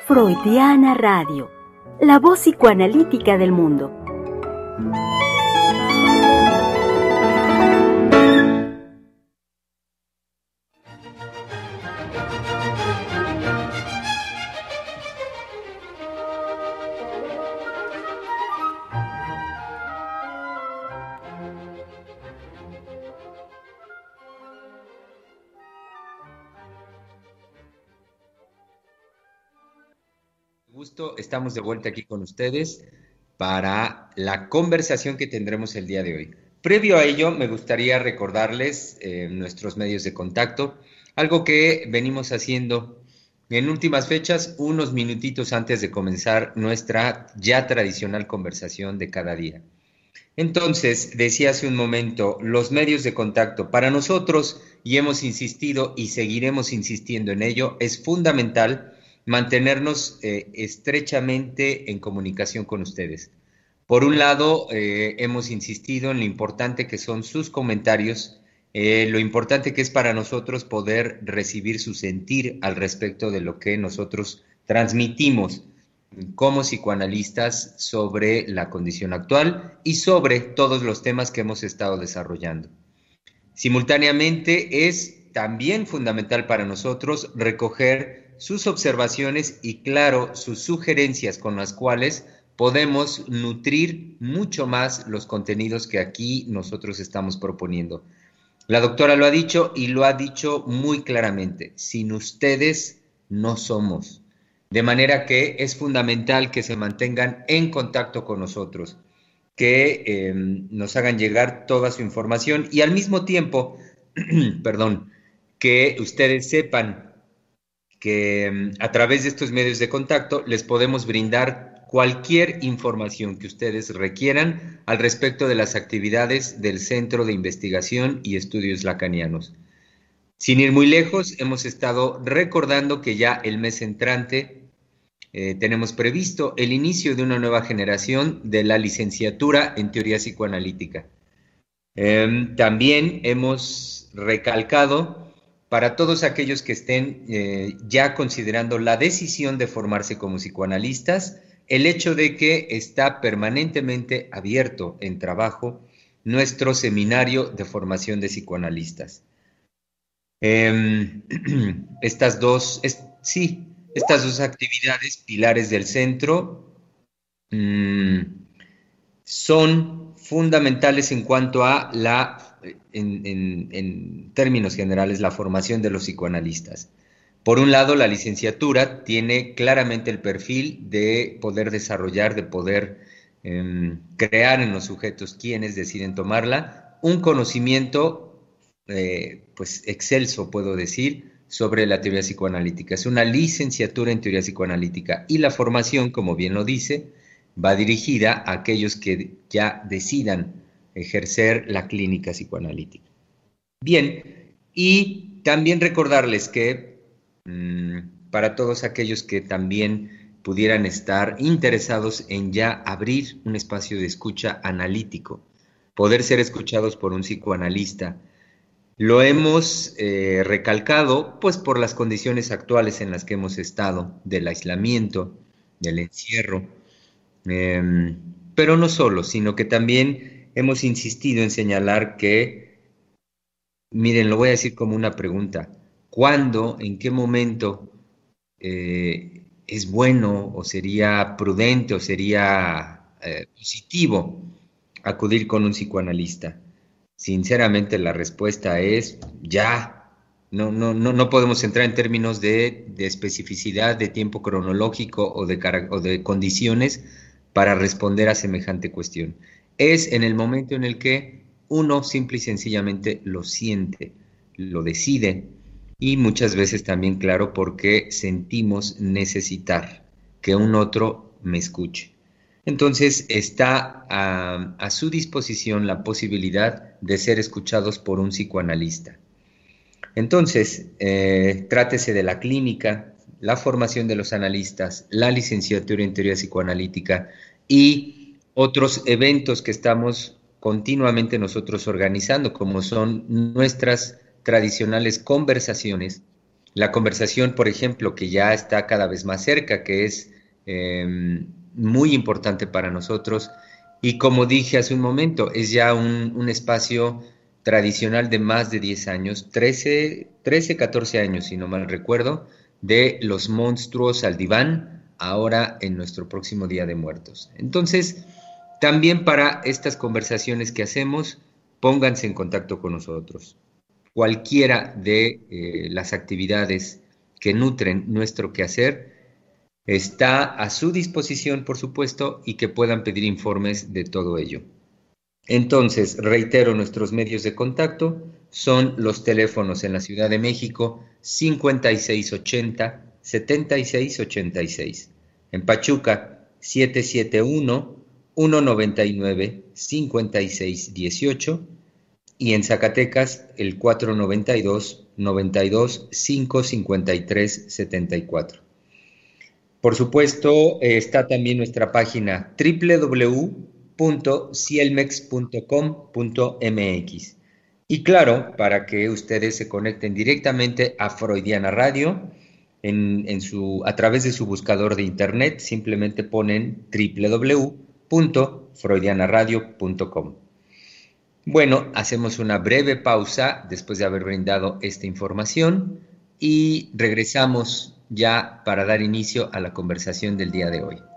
Freudiana Radio, la voz psicoanalítica del mundo. Estamos de vuelta aquí con ustedes para la conversación que tendremos el día de hoy. Previo a ello, me gustaría recordarles nuestros medios de contacto, algo que venimos haciendo en últimas fechas, unos minutitos antes de comenzar nuestra ya tradicional conversación de cada día. Entonces, decía hace un momento, los medios de contacto para nosotros, y hemos insistido y seguiremos insistiendo en ello, es fundamental mantenernos estrechamente en comunicación con ustedes. Por un lado, hemos insistido en lo importante que son sus comentarios, lo importante que es para nosotros poder recibir su sentir al respecto de lo que nosotros transmitimos como psicoanalistas sobre la condición actual y sobre todos los temas que hemos estado desarrollando. Simultáneamente, es también fundamental para nosotros recoger sus observaciones y, claro, sus sugerencias con las cuales podemos nutrir mucho más los contenidos que aquí nosotros estamos proponiendo. La doctora lo ha dicho y lo ha dicho muy claramente, sin ustedes no somos. De manera que es fundamental que se mantengan en contacto con nosotros, que nos hagan llegar toda su información y al mismo tiempo, que ustedes sepan que a través de estos medios de contacto les podemos brindar cualquier información que ustedes requieran al respecto de las actividades del Centro de Investigación y Estudios Lacanianos. Sin ir muy lejos, hemos estado recordando que ya el mes entrante tenemos previsto el inicio de una nueva generación de la licenciatura en Teoría Psicoanalítica. También hemos recalcado para todos aquellos que estén ya considerando la decisión de formarse como psicoanalistas, el hecho de que está permanentemente abierto en trabajo nuestro seminario de formación de psicoanalistas. Estas dos actividades, pilares del centro, son fundamentales en cuanto a en términos generales, la formación de los psicoanalistas. Por un lado, la licenciatura tiene claramente el perfil de poder desarrollar, de poder crear en los sujetos quienes deciden tomarla, un conocimiento pues excelso, puedo decir, sobre la teoría psicoanalítica. Es una licenciatura en teoría psicoanalítica y la formación, como bien lo dice, va dirigida a aquellos que ya decidan ejercer la clínica psicoanalítica. Bien, y también recordarles que para todos aquellos que también pudieran estar interesados en ya abrir un espacio de escucha analítico, poder ser escuchados por un psicoanalista, lo hemos recalcado pues por las condiciones actuales en las que hemos estado, del aislamiento, del encierro, pero no solo, sino que también hemos insistido en señalar que, miren, lo voy a decir como una pregunta, ¿cuándo, en qué momento es bueno o sería prudente o sería positivo acudir con un psicoanalista? Sinceramente la respuesta es ya. No podemos entrar en términos de especificidad, de tiempo cronológico o de condiciones para responder a semejante cuestión. Es en el momento en el que uno simple y sencillamente lo siente, lo decide y muchas veces también, claro, porque sentimos necesitar que un otro me escuche. Entonces está a su disposición la posibilidad de ser escuchados por un psicoanalista. Entonces, trátese de la clínica, la formación de los analistas, la licenciatura en teoría psicoanalítica y otros eventos que estamos continuamente nosotros organizando, como son nuestras tradicionales conversaciones, la conversación, por ejemplo, que ya está cada vez más cerca, que es muy importante para nosotros. Y como dije hace un momento, es ya un espacio tradicional de más de 10 años, 14 años, si no mal recuerdo, de los monstruos al diván, ahora en nuestro próximo Día de Muertos. Entonces, también para estas conversaciones que hacemos, pónganse en contacto con nosotros. Cualquiera de las actividades que nutren nuestro quehacer está a su disposición, por supuesto, y que puedan pedir informes de todo ello. Entonces, reitero, nuestros medios de contacto son los teléfonos en la Ciudad de México 5680-7686, en Pachuca 771-199-5618 y en Zacatecas el 492-92-553-74. Por supuesto, está también nuestra página www.cielmex.com.mx. Y claro, para que ustedes se conecten directamente a Freudiana Radio, a través de su buscador de internet, simplemente ponen www.freudianaradio.com. Bueno, hacemos una breve pausa después de haber brindado esta información y regresamos ya para dar inicio a la conversación del día de hoy.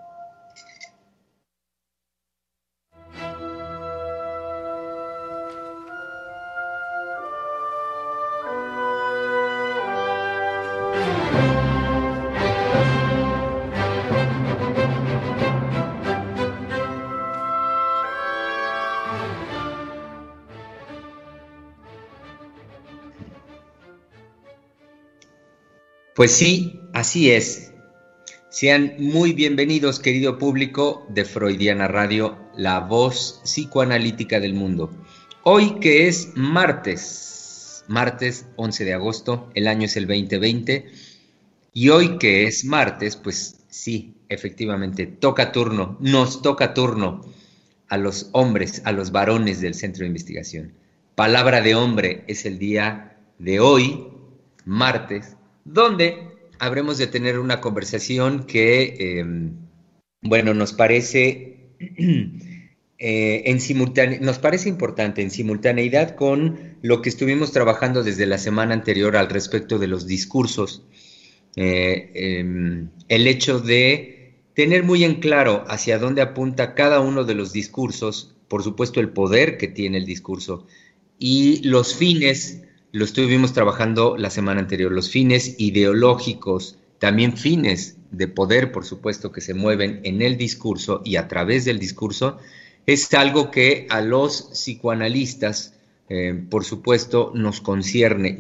Pues sí, así es. Sean muy bienvenidos, querido público de Freudiana Radio, la voz psicoanalítica del mundo. Hoy que es martes 11 de agosto, el año es el 2020, y hoy que es martes, pues sí, efectivamente, nos toca turno a los hombres, a los varones del Centro de Investigación. Palabra de hombre es el día de hoy, martes, donde habremos de tener una conversación que, bueno, nos parece nos parece importante en simultaneidad con lo que estuvimos trabajando desde la semana anterior al respecto de los discursos. El hecho de tener muy en claro hacia dónde apunta cada uno de los discursos, por supuesto el poder que tiene el discurso y los fines. Lo estuvimos trabajando la semana anterior, los fines ideológicos, también fines de poder, por supuesto, que se mueven en el discurso y a través del discurso, es algo que a los psicoanalistas, por supuesto, nos concierne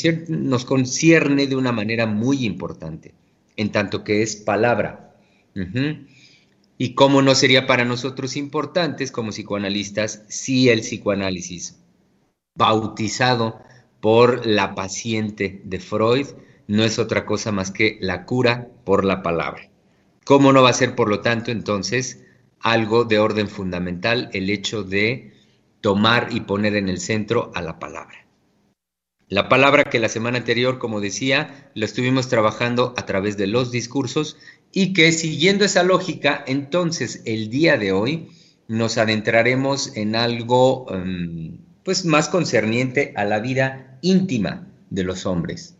de una manera muy importante, en tanto que es palabra. Y cómo no sería para nosotros importantes como psicoanalistas si el psicoanálisis bautizado por la paciente de Freud no es otra cosa más que la cura por la palabra. ¿Cómo no va a ser, por lo tanto, entonces, algo de orden fundamental el hecho de tomar y poner en el centro a la palabra? La palabra que la semana anterior, como decía, la estuvimos trabajando a través de los discursos y que siguiendo esa lógica, entonces el día de hoy nos adentraremos en algo pues más concerniente a la vida íntima de los hombres.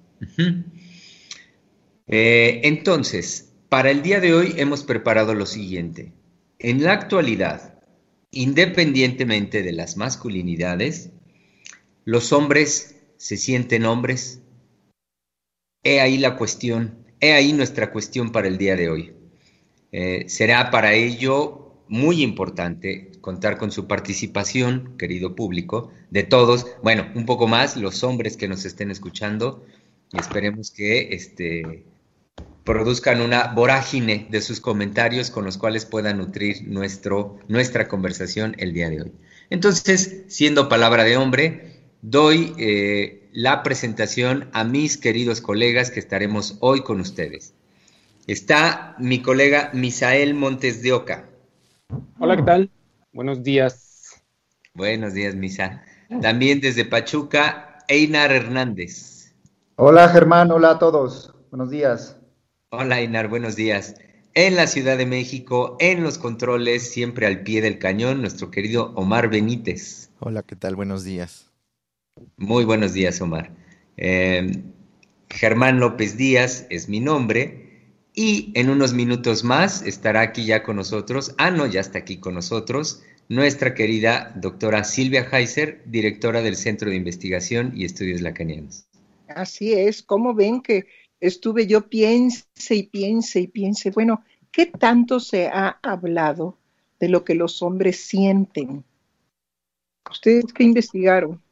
Entonces, para el día de hoy hemos preparado lo siguiente. En la actualidad, independientemente de las masculinidades, los hombres se sienten hombres. He ahí la cuestión, he ahí nuestra cuestión para el día de hoy. Será para ello muy importante contar con su participación, querido público, de todos, bueno, un poco más los hombres que nos estén escuchando, y esperemos que produzcan una vorágine de sus comentarios con los cuales puedan nutrir nuestra conversación el día de hoy. Entonces, siendo palabra de hombre, doy la presentación a mis queridos colegas que estaremos hoy con ustedes. Está mi colega Misael Montes de Oca. Hola, ¿qué tal? Buenos días. Buenos días, Misa. También desde Pachuca, Einar Hernández. Hola Germán, hola a todos. Buenos días. Hola, Inar, buenos días. En la Ciudad de México, en los controles, siempre al pie del cañón, nuestro querido Omar Benítez. Hola, ¿qué tal? Buenos días. Muy buenos días, Omar. Eh, Germán López Díaz es mi nombre y en unos minutos más estará aquí ya con nosotros, no, ya está aquí con nosotros, nuestra querida doctora Silvia Heiser, directora del Centro de Investigación y Estudios Lacanianos. Así es, como ven que estuve yo piense y piense y piense, bueno, ¿qué tanto se ha hablado de lo que los hombres sienten? ¿Ustedes qué investigaron?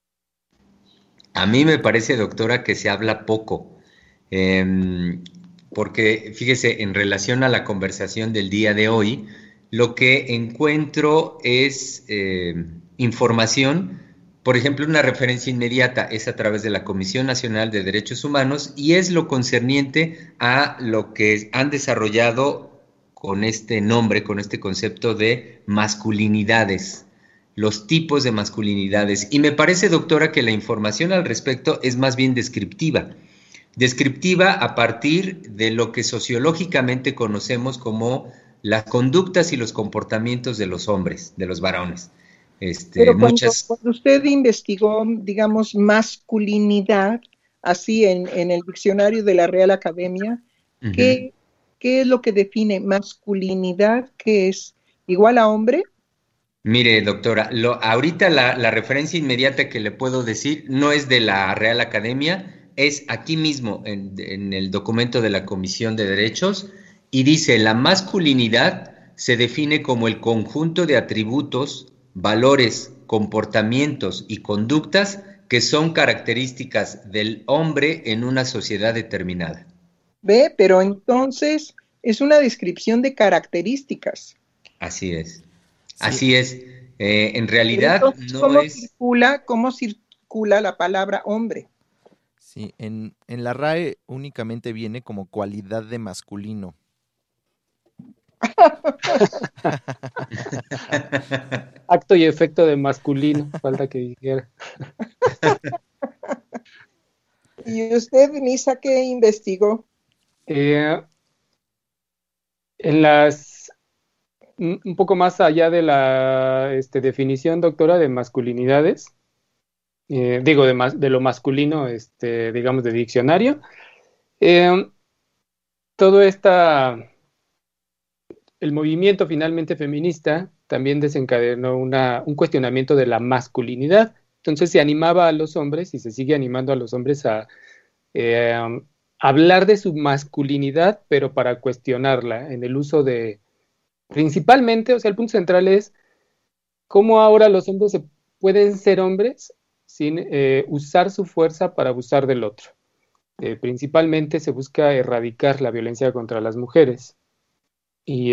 A mí me parece, doctora, que se habla poco, porque fíjese, en relación a la conversación del día de hoy, lo que encuentro es información, por ejemplo, una referencia inmediata es a través de la Comisión Nacional de Derechos Humanos y es lo concerniente a lo que han desarrollado con este nombre, con este concepto de masculinidades, los tipos de masculinidades. Y me parece, doctora, que la información al respecto es más bien descriptiva. Descriptiva a partir de lo que sociológicamente conocemos como las conductas y los comportamientos de los hombres, de los varones. Pero Muchas... cuando usted investigó, digamos, masculinidad, así en el diccionario de la Real Academia, ¿qué, ¿qué es lo que define masculinidad? ¿Qué es? ¿Igual a hombre? Mire, doctora, ahorita la referencia inmediata que le puedo decir no es de la Real Academia, es aquí mismo en el documento de la Comisión de Derechos y dice, la masculinidad se define como el conjunto de atributos, valores, comportamientos y conductas que son características del hombre en una sociedad determinada. ¿Ve? Pero entonces es una descripción de características. Así es. Sí, Así es. En realidad Entonces, no es... cómo circula la palabra hombre? sí, en la RAE únicamente viene como cualidad de masculino. Acto y efecto de masculino, falta que dijera. ¿Y usted, Misa, qué investigó? Eh, en las, un poco más allá de la definición, doctora, de masculinidades, digo, de lo masculino, digamos, de diccionario, eh, todo el movimiento finalmente feminista también desencadenó un cuestionamiento de la masculinidad. Entonces se animaba a los hombres y se sigue animando a los hombres a eh, hablar de su masculinidad, pero para cuestionarla en el uso de, principalmente, o sea, el punto central es cómo ahora los hombres se pueden ser hombres sin usar su fuerza para abusar del otro. Principalmente se busca erradicar la violencia contra las mujeres. Y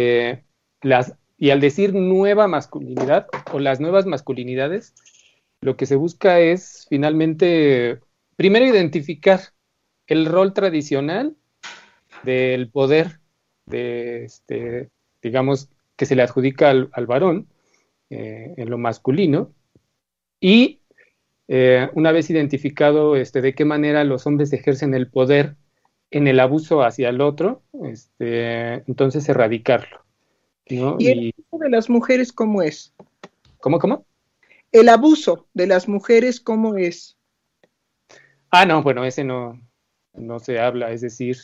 y al decir nueva masculinidad o las nuevas masculinidades, lo que se busca es finalmente, primero identificar el rol tradicional del poder de digamos, que se le adjudica al varón en lo masculino, y una vez identificado de qué manera los hombres ejercen el poder en el abuso hacia el otro, entonces erradicarlo, ¿no? ¿Y el abuso de las mujeres cómo es? ¿Cómo? El abuso de las mujeres cómo es. No, bueno, ese no se habla, es decir,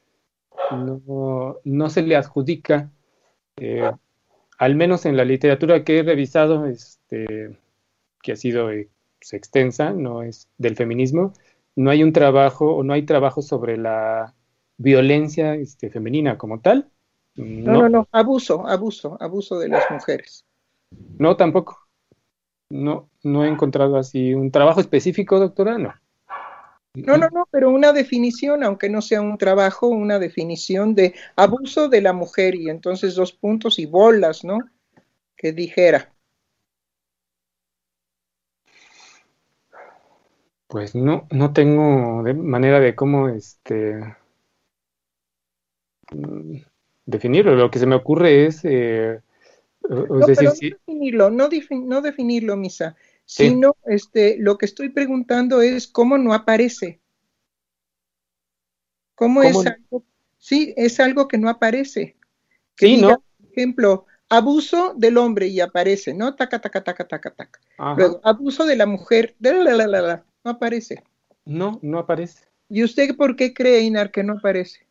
no se le adjudica, al menos en la literatura que he revisado, que ha sido extensa, no es del feminismo, no hay un trabajo o no hay trabajo sobre la violencia femenina como tal. No, abuso de las mujeres. No, tampoco. No he encontrado así un trabajo específico, doctora, no. No, pero una definición, aunque no sea un trabajo, una definición de abuso de la mujer y entonces dos puntos y bolas, ¿no? Que dijera. Pues no tengo manera de cómo definirlo. Lo que se me ocurre es No, decir, pero no sí, definirlo, no definirlo, Misa, sí. sino lo que estoy preguntando es cómo no aparece. ¿Cómo ¿Cómo? es algo? Sí, es algo que no aparece. Que Sí, diga, ¿no? por ejemplo, abuso del hombre y aparece, ¿no? Taca, taca, taca, taca, taca. Ajá. Luego, abuso de la mujer, no aparece. No, no aparece. ¿Y usted por qué cree, Inar, que no aparece?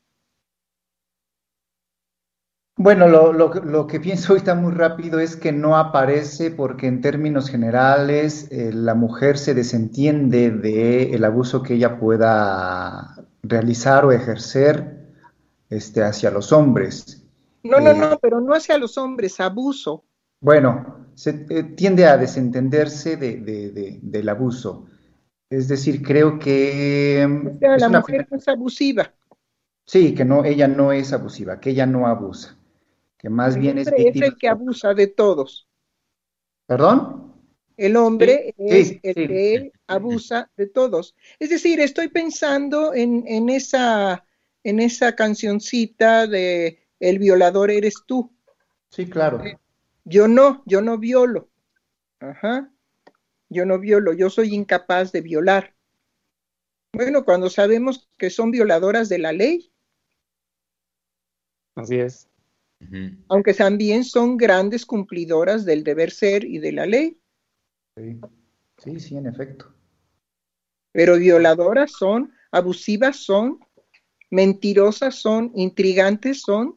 Bueno, lo que pienso ahorita muy rápido es que no aparece porque en términos generales la mujer se desentiende del abuso que ella pueda realizar o ejercer hacia los hombres. No, pero no hacia los hombres, abuso. Bueno, se tiende a desentenderse del abuso. Es decir, creo que O sea, es la una mujer primera. no es abusiva. Sí, que no, ella no es abusiva, que ella no abusa, que más El bien es hombre es víctima. el que abusa de todos. ¿Perdón? El Sí, hombre es Sí, el sí. que abusa de todos. Es decir, estoy pensando en esa cancioncita de El violador eres tú. Sí, claro. Yo no violo. Ajá, yo no violo, yo soy incapaz de violar. Bueno, cuando sabemos que son violadoras de la ley, así es. Ujú. aunque también son grandes cumplidoras del deber ser y de la ley, Sí, sí, sí, en efecto. pero violadoras son, abusivas son, mentirosas son, intrigantes son,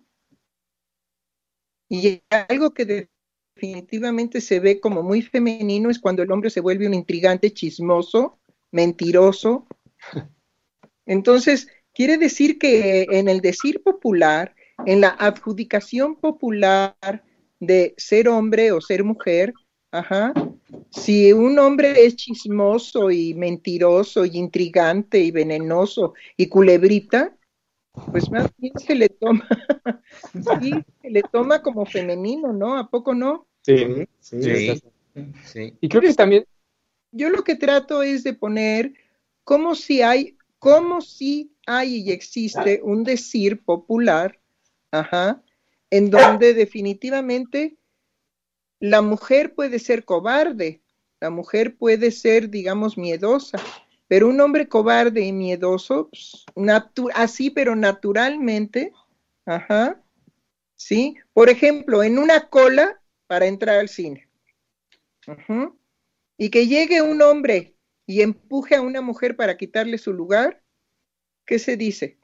y algo que definitivamente se ve como muy femenino es cuando el hombre se vuelve un intrigante, chismoso, mentiroso. Entonces, quiere decir que en el decir popular, en la adjudicación popular de ser hombre o ser mujer, ajá, si un hombre es chismoso y mentiroso y intrigante y venenoso y culebrita, pues más bien se le toma, sí, se le toma como femenino, ¿no? ¿A poco no? Sí, Sí, sí, sí, es Sí, así. sí. Y creo que Entonces, también, yo lo que trato es de poner como si hay y existe un decir popular, ajá, en donde definitivamente la mujer puede ser cobarde, la mujer puede ser, digamos, miedosa, pero un hombre cobarde y miedoso, pues, así, pero naturalmente, ajá, ¿sí? Por ejemplo, en una cola para entrar al cine, ajá, y que llegue un hombre y empuje a una mujer para quitarle su lugar, ¿qué se dice?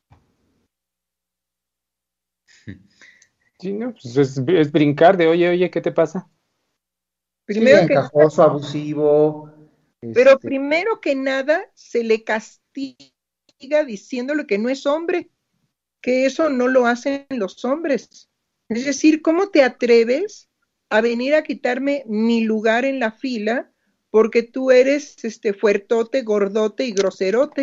sí, ¿no? Pues es brincar de, oye, oye, ¿qué te pasa? sí, Primero que encajoso, abusivo. Pero Este, primero que nada se le castiga diciéndole que no es hombre, que eso no lo hacen los hombres. Es decir, ¿cómo te atreves a venir a quitarme mi lugar en la fila porque tú eres fuertote, gordote y groserote?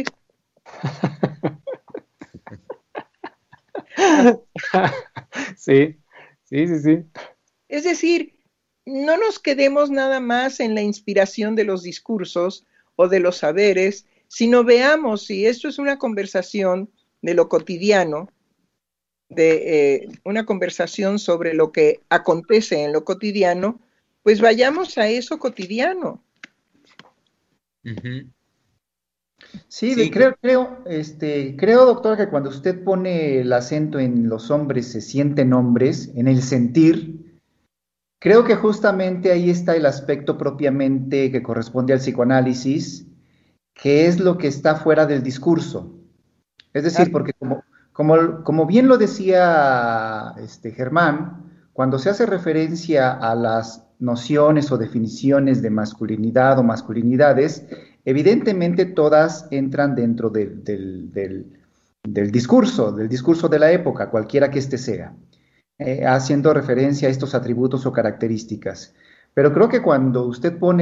Ah, Sí, sí, sí, sí. es decir, no nos quedemos nada más en la inspiración de los discursos o de los saberes, sino veamos si esto es una conversación de lo cotidiano, de una conversación sobre lo que acontece en lo cotidiano, pues vayamos a eso cotidiano. Ujú. sí, Sí, creo, doctor, que cuando usted pone el acento en los hombres se sienten hombres, en el sentir, creo que justamente ahí está el aspecto propiamente que corresponde al psicoanálisis, que es lo que está fuera del discurso. Es decir, porque como bien lo decía Germán, cuando se hace referencia a las nociones o definiciones de masculinidad o masculinidades, evidentemente todas entran dentro del discurso de la época, cualquiera que éste sea, haciendo referencia a estos atributos o características. Pero creo que cuando usted pone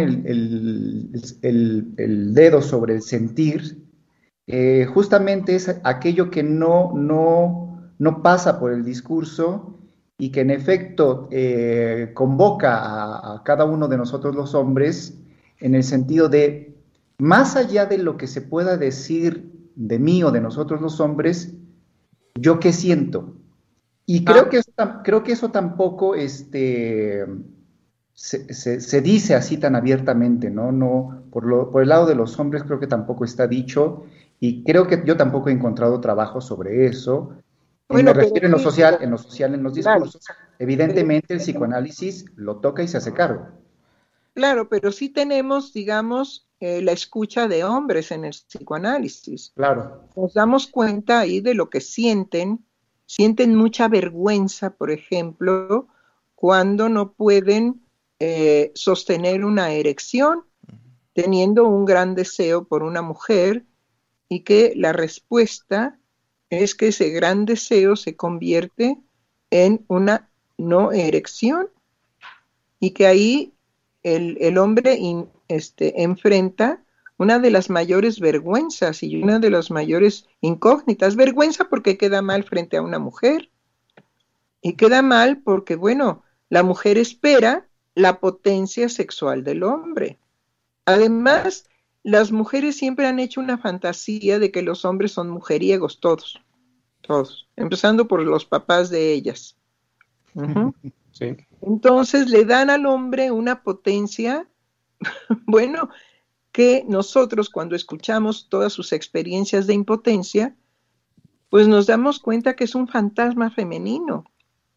el dedo sobre el sentir, justamente es aquello que no pasa por el discurso y que en efecto convoca a cada uno de nosotros los hombres en el sentido de, más allá de lo que se pueda decir de mí o de nosotros los hombres, yo qué siento. Y creo que eso tampoco se dice así tan abiertamente, ¿no? No, por el lado de los hombres creo que tampoco está dicho y creo que yo tampoco he encontrado trabajo sobre eso. Bueno, Me pero refiero en lo sí, social, en los claro, discursos. Evidentemente el psicoanálisis lo toca y se hace cargo. claro, pero sí tenemos, digamos, la escucha de hombres en el psicoanálisis. Claro. Nos damos cuenta ahí de lo que sienten mucha vergüenza, por ejemplo, cuando no pueden sostener una erección, teniendo un gran deseo por una mujer, y que la respuesta es que ese gran deseo se convierte en una no erección, y que ahí el hombre enfrenta una de las mayores vergüenzas y una de las mayores incógnitas. Vergüenza porque queda mal frente a una mujer, y queda mal porque, bueno, la mujer espera la potencia sexual del hombre. Además, las mujeres siempre han hecho una fantasía de que los hombres son mujeriegos, todos, empezando por los papás de ellas. Uh-huh. Sí. Entonces le dan al hombre una potencia, bueno, que nosotros cuando escuchamos todas sus experiencias de impotencia, pues nos damos cuenta que es un fantasma femenino,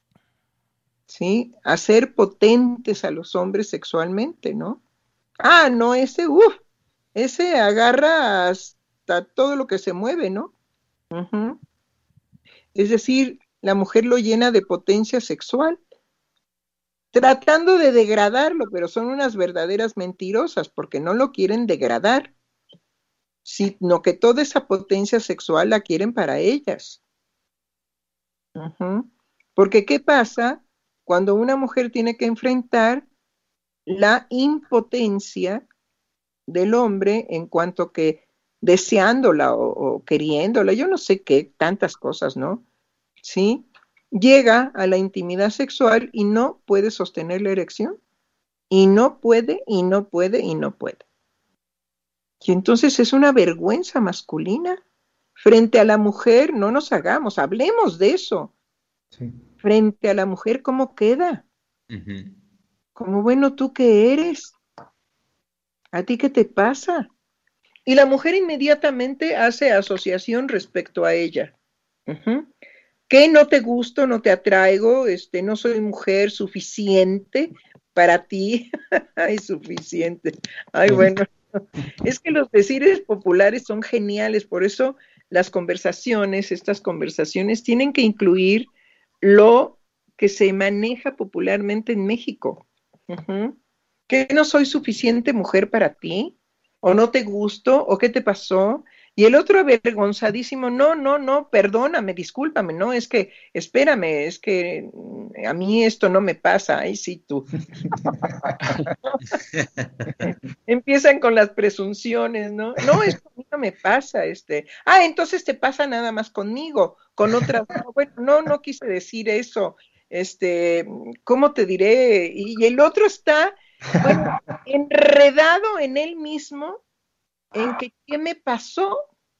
¿sí? Hacer potentes a los hombres sexualmente, ¿no? Ah, no, ese agarra hasta todo lo que se mueve, ¿no? Uh-huh. Es decir, la mujer lo llena de potencia sexual, tratando de degradarlo, pero son unas verdaderas mentirosas, porque no lo quieren degradar, sino que toda esa potencia sexual la quieren para ellas. Uh-huh. Porque ¿qué pasa cuando una mujer tiene que enfrentar la impotencia del hombre en cuanto que deseándola o queriéndola, yo no sé qué, tantas cosas, ¿no? ¿Sí? Llega a la intimidad sexual y no puede sostener la erección, y no puede, y no puede, y no puede. Y entonces es una vergüenza masculina. Frente a la mujer, no nos hagamos, hablemos de eso. Sí. Frente a la mujer, ¿cómo queda? Ujú. Como, bueno, ¿tú qué eres? ¿A ti qué te pasa? Y la mujer inmediatamente hace asociación respecto a ella. Uh-huh. ¿Qué no te gusto, no te atraigo? No soy mujer suficiente para ti. Ay, suficiente. Ay, bueno. Es que los decires populares son geniales, por eso las conversaciones, estas conversaciones tienen que incluir lo que se maneja popularmente en México. Uh-huh. ¿Que no soy suficiente mujer para ti? ¿O no te gusto? ¿O qué te pasó? Y el otro avergonzadísimo, no, perdóname, discúlpame, no, es que, espérame, es que a mí esto no me pasa, ay, sí, tú. Empiezan con las presunciones, ¿no? No, esto a mí no me pasa, entonces te pasa nada más conmigo, con otras, no, bueno, no quise decir eso, ¿cómo te diré? Y el otro está, bueno, enredado en él mismo, en que qué me pasó,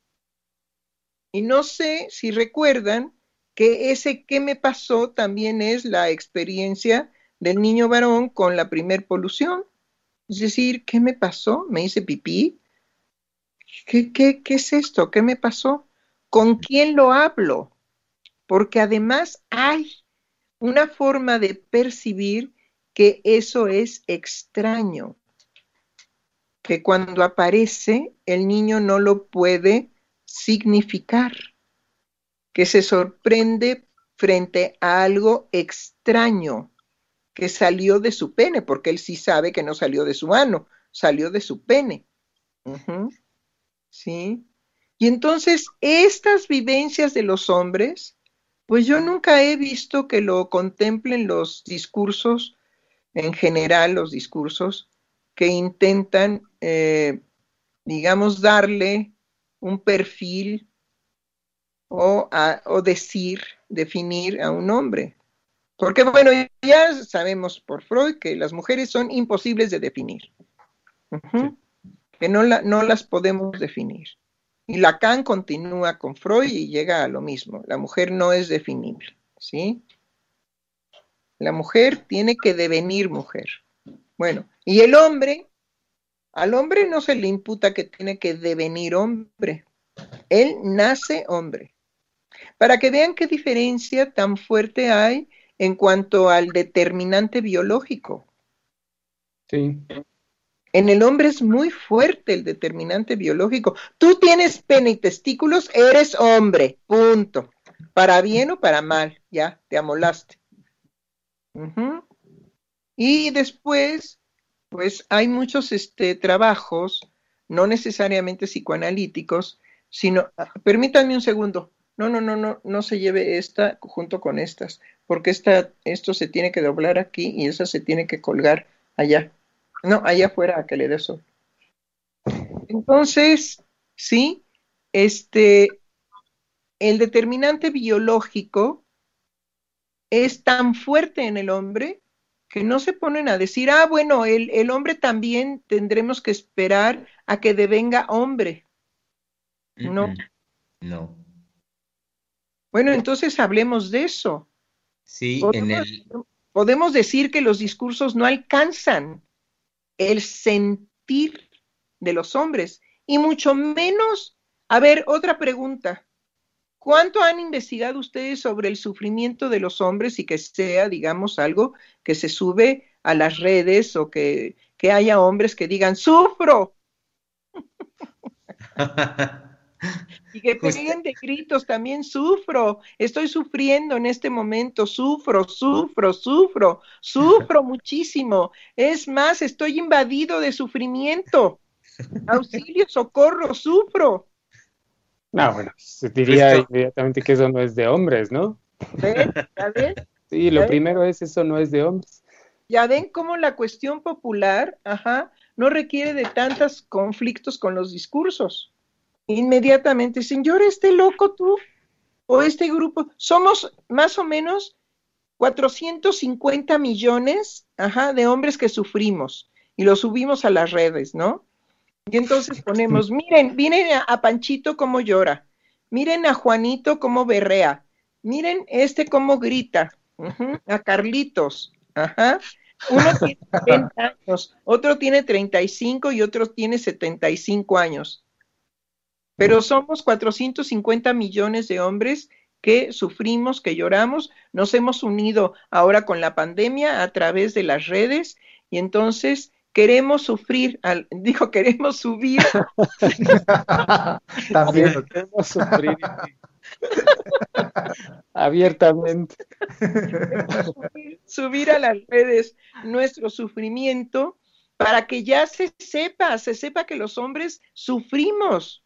y no sé si recuerdan que ese qué me pasó también es la experiencia del niño varón con la primer polución. Es decir, ¿qué me pasó? ¿Me hice pipí? ¿Qué es esto? ¿Qué me pasó? ¿Con quién lo hablo? Porque además hay una forma de percibir que eso es extraño, que cuando aparece el niño no lo puede significar, que se sorprende frente a algo extraño que salió de su pene, porque él sí sabe que no salió de su ano, salió de su pene. Uh-huh. ¿Sí? Y entonces estas vivencias de los hombres, pues yo nunca he visto que lo contemplen los discursos, en general los discursos, que intentan, digamos, darle un perfil o definir a un hombre. Porque bueno, ya sabemos por Freud que las mujeres son imposibles de definir. Uh-huh. Sí. Que no las podemos definir. Y Lacan continúa con Freud y llega a lo mismo. La mujer no es definible, ¿sí? La mujer tiene que devenir mujer. Bueno, y el hombre Al hombre no se le imputa que tiene que devenir hombre. Él nace hombre. Para que vean qué diferencia tan fuerte hay en cuanto al determinante biológico. Sí. En el hombre es muy fuerte el determinante biológico. Tú tienes pene y testículos, eres hombre, punto. Para bien o para mal, ya, te amolaste. Uh-huh. Y después, pues hay muchos trabajos, no necesariamente psicoanalíticos, sino, permítanme un segundo, no se lleve esta junto con estas, porque esto se tiene que doblar aquí y esa se tiene que colgar allá. No, allá afuera a que le dé sol. Entonces, sí, el determinante biológico es tan fuerte en el hombre que no se ponen a decir, bueno, el hombre también tendremos que esperar a que devenga hombre. No. No. Bueno, entonces hablemos de eso. Sí, podemos decir que los discursos no alcanzan el sentir de los hombres, y mucho menos, a ver, otra pregunta. ¿Cuánto han investigado ustedes sobre el sufrimiento de los hombres y que sea, digamos, algo que se sube a las redes o que haya hombres que digan, ¡sufro! Y que peguen de gritos también, ¡sufro! Estoy sufriendo en este momento, sufro muchísimo. Es más, estoy invadido de sufrimiento. Auxilio, socorro, sufro. No, bueno, se diría inmediatamente que eso no es de hombres, ¿no? ¿Ven? ¿Ya ven? Sí, lo primero es eso no es de hombres. Ya ven cómo la cuestión popular, no requiere de tantos conflictos con los discursos. Inmediatamente, señor, loco tú, o este grupo, somos más o menos 450 millones, de hombres que sufrimos, y lo subimos a las redes, ¿no? Y entonces ponemos, miren a Panchito cómo llora, miren a Juanito cómo berrea, miren cómo grita, a Carlitos, uno tiene 30 años, otro tiene 35 y otro tiene 75 años. Pero somos 450 millones de hombres que sufrimos, que lloramos, nos hemos unido ahora con la pandemia a través de las redes y entonces queremos queremos subir. También. Queremos sufrir abiertamente. Subir a las redes nuestro sufrimiento para que ya se sepa que los hombres sufrimos.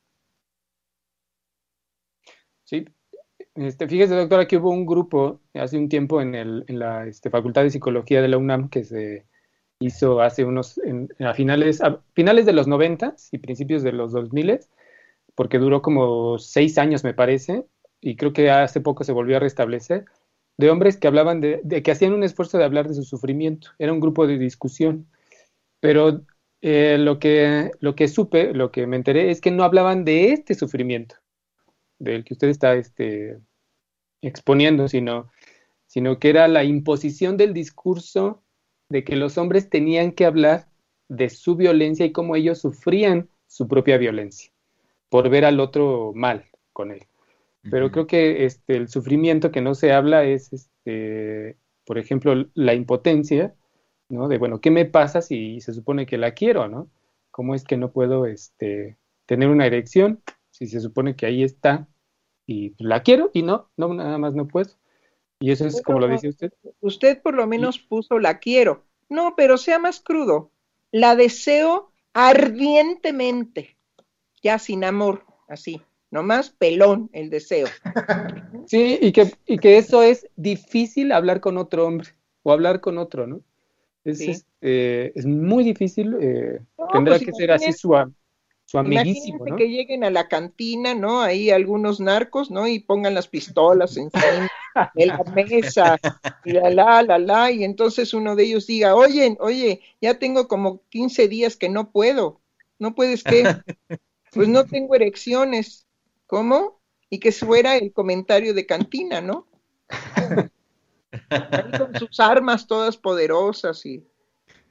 Sí, fíjese, doctora, que hubo un grupo hace un tiempo en la Facultad de Psicología de la UNAM que se hizo hace a finales de los 90 y principios de los 2000, porque duró como 6 años, me parece, y creo que hace poco se volvió a restablecer, de hombres que hablaban de que hacían un esfuerzo de hablar de su sufrimiento. Era un grupo de discusión, pero lo que supe, lo que me enteré, es que no hablaban de este sufrimiento del que usted está exponiendo, sino que era la imposición del discurso de que los hombres tenían que hablar de su violencia y cómo ellos sufrían su propia violencia por ver al otro mal con él. Pero creo que el sufrimiento que no se habla es, por ejemplo, la impotencia, ¿no? De, bueno, ¿qué me pasa si se supone que la quiero, ¿no? ¿Cómo es que no puedo tener una erección si se supone que ahí está y la quiero y no, nada más no puedo? Y eso es como lo dice usted. Usted por lo menos puso la quiero. No, pero sea más crudo. La deseo ardientemente, ya sin amor, así. Nomás pelón el deseo. Sí, y que eso es difícil hablar con otro hombre o hablar con otro, ¿no? Es muy difícil. Tendrá que ser así su amiguísimo, imagínense, ¿no? que lleguen a la cantina, ¿no? Ahí algunos narcos, ¿no? Y pongan las pistolas encima de la mesa, y y entonces uno de ellos diga, oye, ya tengo como 15 días que no puedo. ¿No puedes qué? Pues no tengo erecciones. ¿Cómo? Y que fuera el comentario de cantina, ¿no? Ahí con sus armas todas poderosas y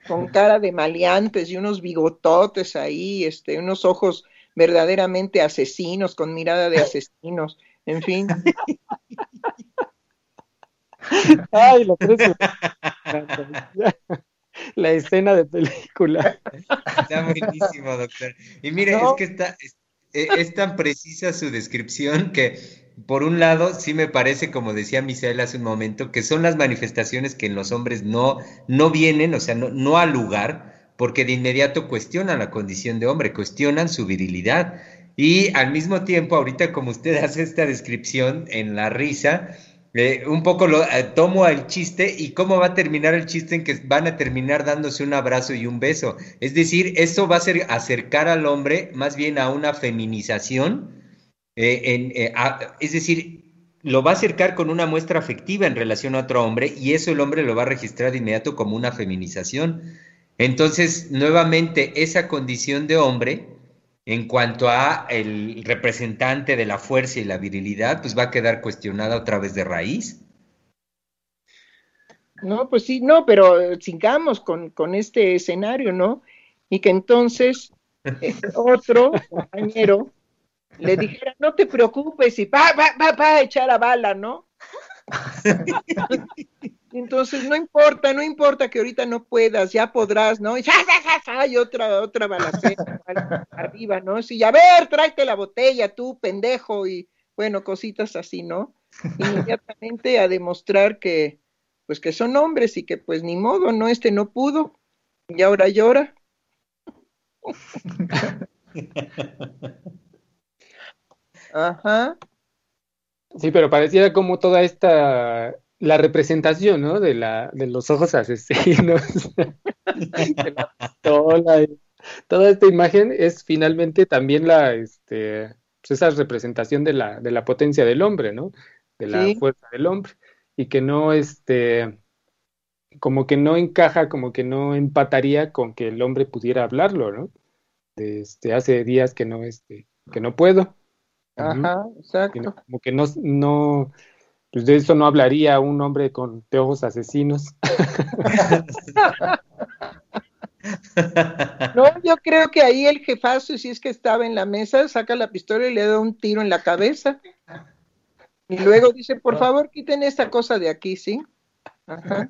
con cara de maleantes y unos bigototes ahí, unos ojos verdaderamente asesinos, con mirada de asesinos, en fin. Ay, lo crees. La escena de película. Está buenísimo, doctor. Y mire, No. es que es tan precisa su descripción que, por un lado, sí me parece, como decía Misael hace un momento, que son las manifestaciones que en los hombres no vienen, o sea, no al lugar, porque de inmediato cuestionan la condición de hombre, cuestionan su virilidad. Y al mismo tiempo, ahorita como usted hace esta descripción en la risa, un poco lo tomo al chiste y cómo va a terminar el chiste en que van a terminar dándose un abrazo y un beso. Es decir, esto va a ser acercar al hombre más bien a una feminización, es decir, lo va a acercar con una muestra afectiva en relación a otro hombre y eso el hombre lo va a registrar de inmediato como una feminización. Entonces, nuevamente, esa condición de hombre, en cuanto a el representante de la fuerza y la virilidad, pues va a quedar cuestionada otra vez de raíz. No, pues sí, no, pero sigamos con este escenario, ¿no? Y que entonces otro compañero le dijera, no te preocupes, y va a echar a bala, ¿no? Entonces, no importa que ahorita no puedas, ya podrás, ¿no? Y otra balacera arriba, ¿no? Sí, a ver, tráete la botella, tú, pendejo, y bueno, cositas así, ¿no? Inmediatamente a demostrar que, pues que son hombres y que pues ni modo, ¿no? No pudo, y ahora llora. Ajá. Sí, pero pareciera como toda la representación, ¿no? De los ojos asesinos, de la pistola, toda esta imagen es finalmente también pues esa representación de la potencia del hombre, ¿no? De la Sí. fuerza del hombre, y que no, como que no encaja, como que no empataría con que el hombre pudiera hablarlo, ¿no? Hace días que no puedo. Ajá, exacto. Como que pues de eso no hablaría un hombre de ojos asesinos. No, yo creo que ahí el jefazo, si es que estaba en la mesa, saca la pistola y le da un tiro en la cabeza. Y luego dice, por favor, quiten esta cosa de aquí, ¿sí? Ajá.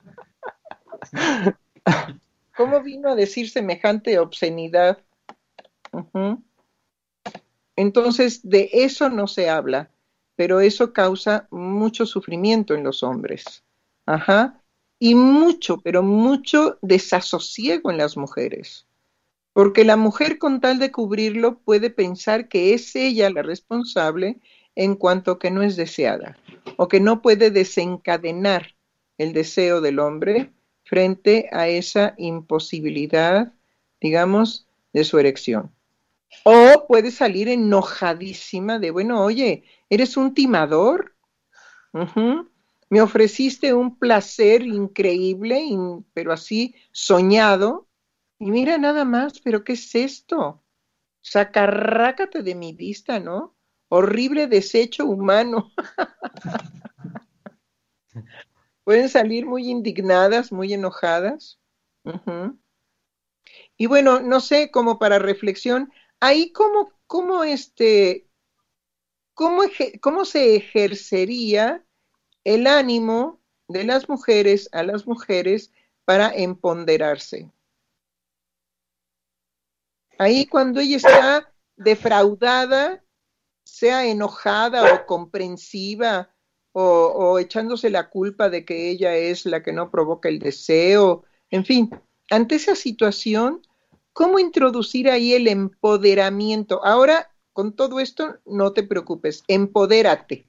¿Cómo vino a decir semejante obscenidad? Uh-huh. Entonces, de eso no se habla, pero eso causa mucho sufrimiento en los hombres. Ajá. Y mucho, pero mucho desasosiego en las mujeres. Porque la mujer, con tal de cubrirlo, puede pensar que es ella la responsable en cuanto que no es deseada, o que no puede desencadenar el deseo del hombre frente a esa imposibilidad, digamos, de su erección. O puede salir enojadísima de, bueno, oye, ¿eres un timador? Uh-huh. Me ofreciste un placer increíble, pero así soñado, y mira nada más, pero ¿qué es esto? Sacarrácate de mi vista, ¿no? Horrible desecho humano. Pueden salir muy indignadas, muy enojadas. Uh-huh. Y bueno, no sé, como para reflexión, ahí cómo se ejercería el ánimo de las mujeres a las mujeres para empoderarse. Ahí cuando ella está defraudada, sea enojada o comprensiva o echándose la culpa de que ella es la que no provoca el deseo, en fin, ante esa situación, ¿cómo introducir ahí el empoderamiento? Ahora, con todo esto, no te preocupes, empodérate.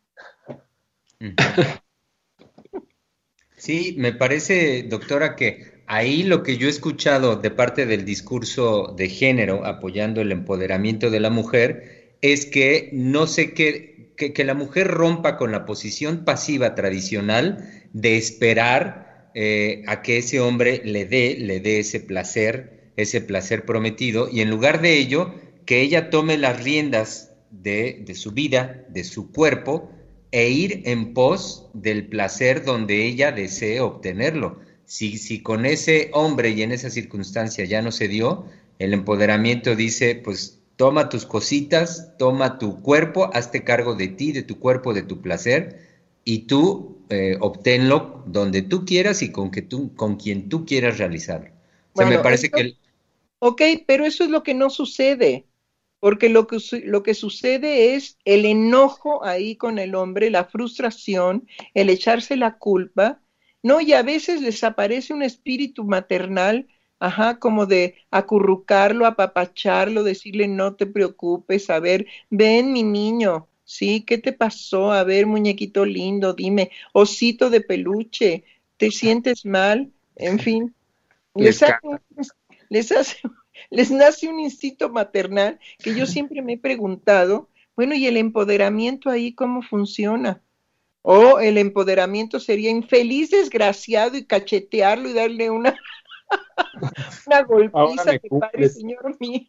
Sí, me parece, doctora, que ahí lo que yo he escuchado de parte del discurso de género apoyando el empoderamiento de la mujer es que no sé que la mujer rompa con la posición pasiva tradicional de esperar a que ese hombre le dé ese placer prometido, y en lugar de ello, que ella tome las riendas de su vida, de su cuerpo, e ir en pos del placer donde ella desee obtenerlo, Si con ese hombre y en esa circunstancia ya no se dio, el empoderamiento dice, pues toma tus cositas, toma tu cuerpo, hazte cargo de ti, de tu cuerpo, de tu placer, y tú obténlo donde tú quieras y con quien tú quieras realizarlo. O sea, me Bueno, parece que... ok, pero eso es lo que no sucede, porque lo que sucede es el enojo ahí con el hombre, la frustración, el echarse la culpa, ¿no? Y a veces les aparece un espíritu maternal, ajá, como de acurrucarlo, apapacharlo, decirle no te preocupes, a ver, ven mi niño, ¿sí? ¿Qué te pasó? A ver, muñequito lindo, dime, osito de peluche, ¿te sientes mal? En fin. Les Les hace, canta. les hace, les nace un instinto maternal que yo siempre me he preguntado, bueno, ¿y el empoderamiento ahí cómo funciona? O el empoderamiento sería infeliz, desgraciado y cachetearlo y darle una Ahora golpiza me que padre, cumples. señor mío.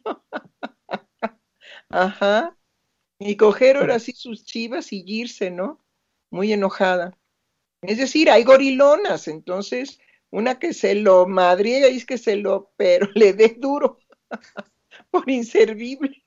Ajá. Y coger ahora sí sus chivas y irse, ¿no? Muy enojada. Es decir, hay gorilonas, entonces una que se lo madriega y es que pero le dé duro por inservible.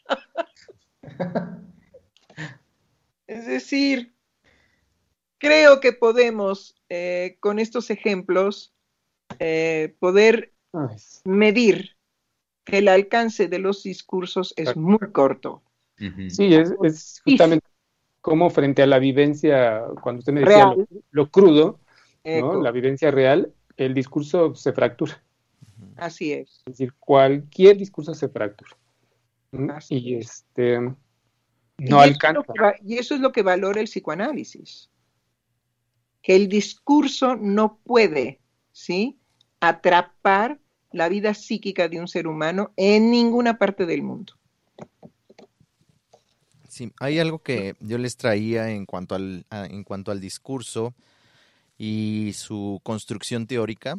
Es decir, creo que podemos con estos ejemplos poder Ay, medir que el alcance de los discursos es muy corto. sí, es justamente como frente a la vivencia, cuando usted me decía Real, lo crudo, ¿no? La eco, vivencia real, el discurso se fractura. así es. Es decir, cualquier discurso se fractura. Así Y es. no alcanza. Y eso es lo que valora el psicoanálisis, que el discurso no puede, ¿sí?, atrapar la vida psíquica de un ser humano en ninguna parte del mundo. Sí, hay algo que yo les traía en cuanto al discurso y su construcción teórica.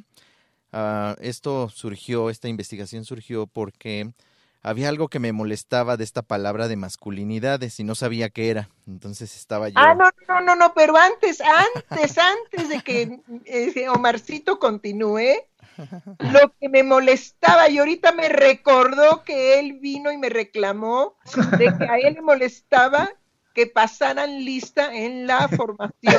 Esta investigación surgió porque había algo que me molestaba de esta palabra de masculinidades y no sabía qué era. Entonces estaba yo... No, pero antes de que Omarcito continúe, lo que me molestaba, y ahorita me recordó que él vino y me reclamó de que a él le molestaba que pasaran lista en la formación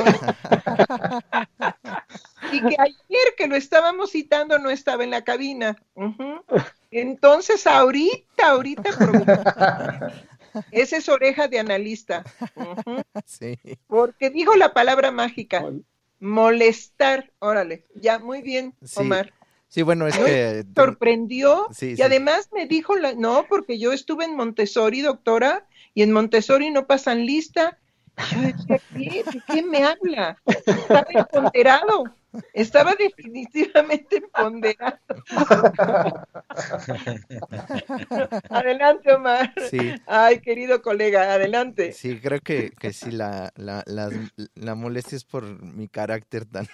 y que ayer que lo estábamos citando no estaba en la cabina. Entonces ahorita, esa es oreja de analista. Sí. Porque dijo la palabra mágica, molestar. Órale, ya, muy bien, Sí, Omar. sí, bueno, es ¿No? que... Sorprendió Sí, y sí. además me dijo, no, porque yo estuve en Montessori, doctora, y en Montessori no pasan lista. Yo decía, ¿de qué me habla? Estaba empoderado, estaba definitivamente empoderado. Adelante, Omar. Sí. Ay, querido colega, adelante. Sí, creo que sí, la molestia es por mi carácter tan,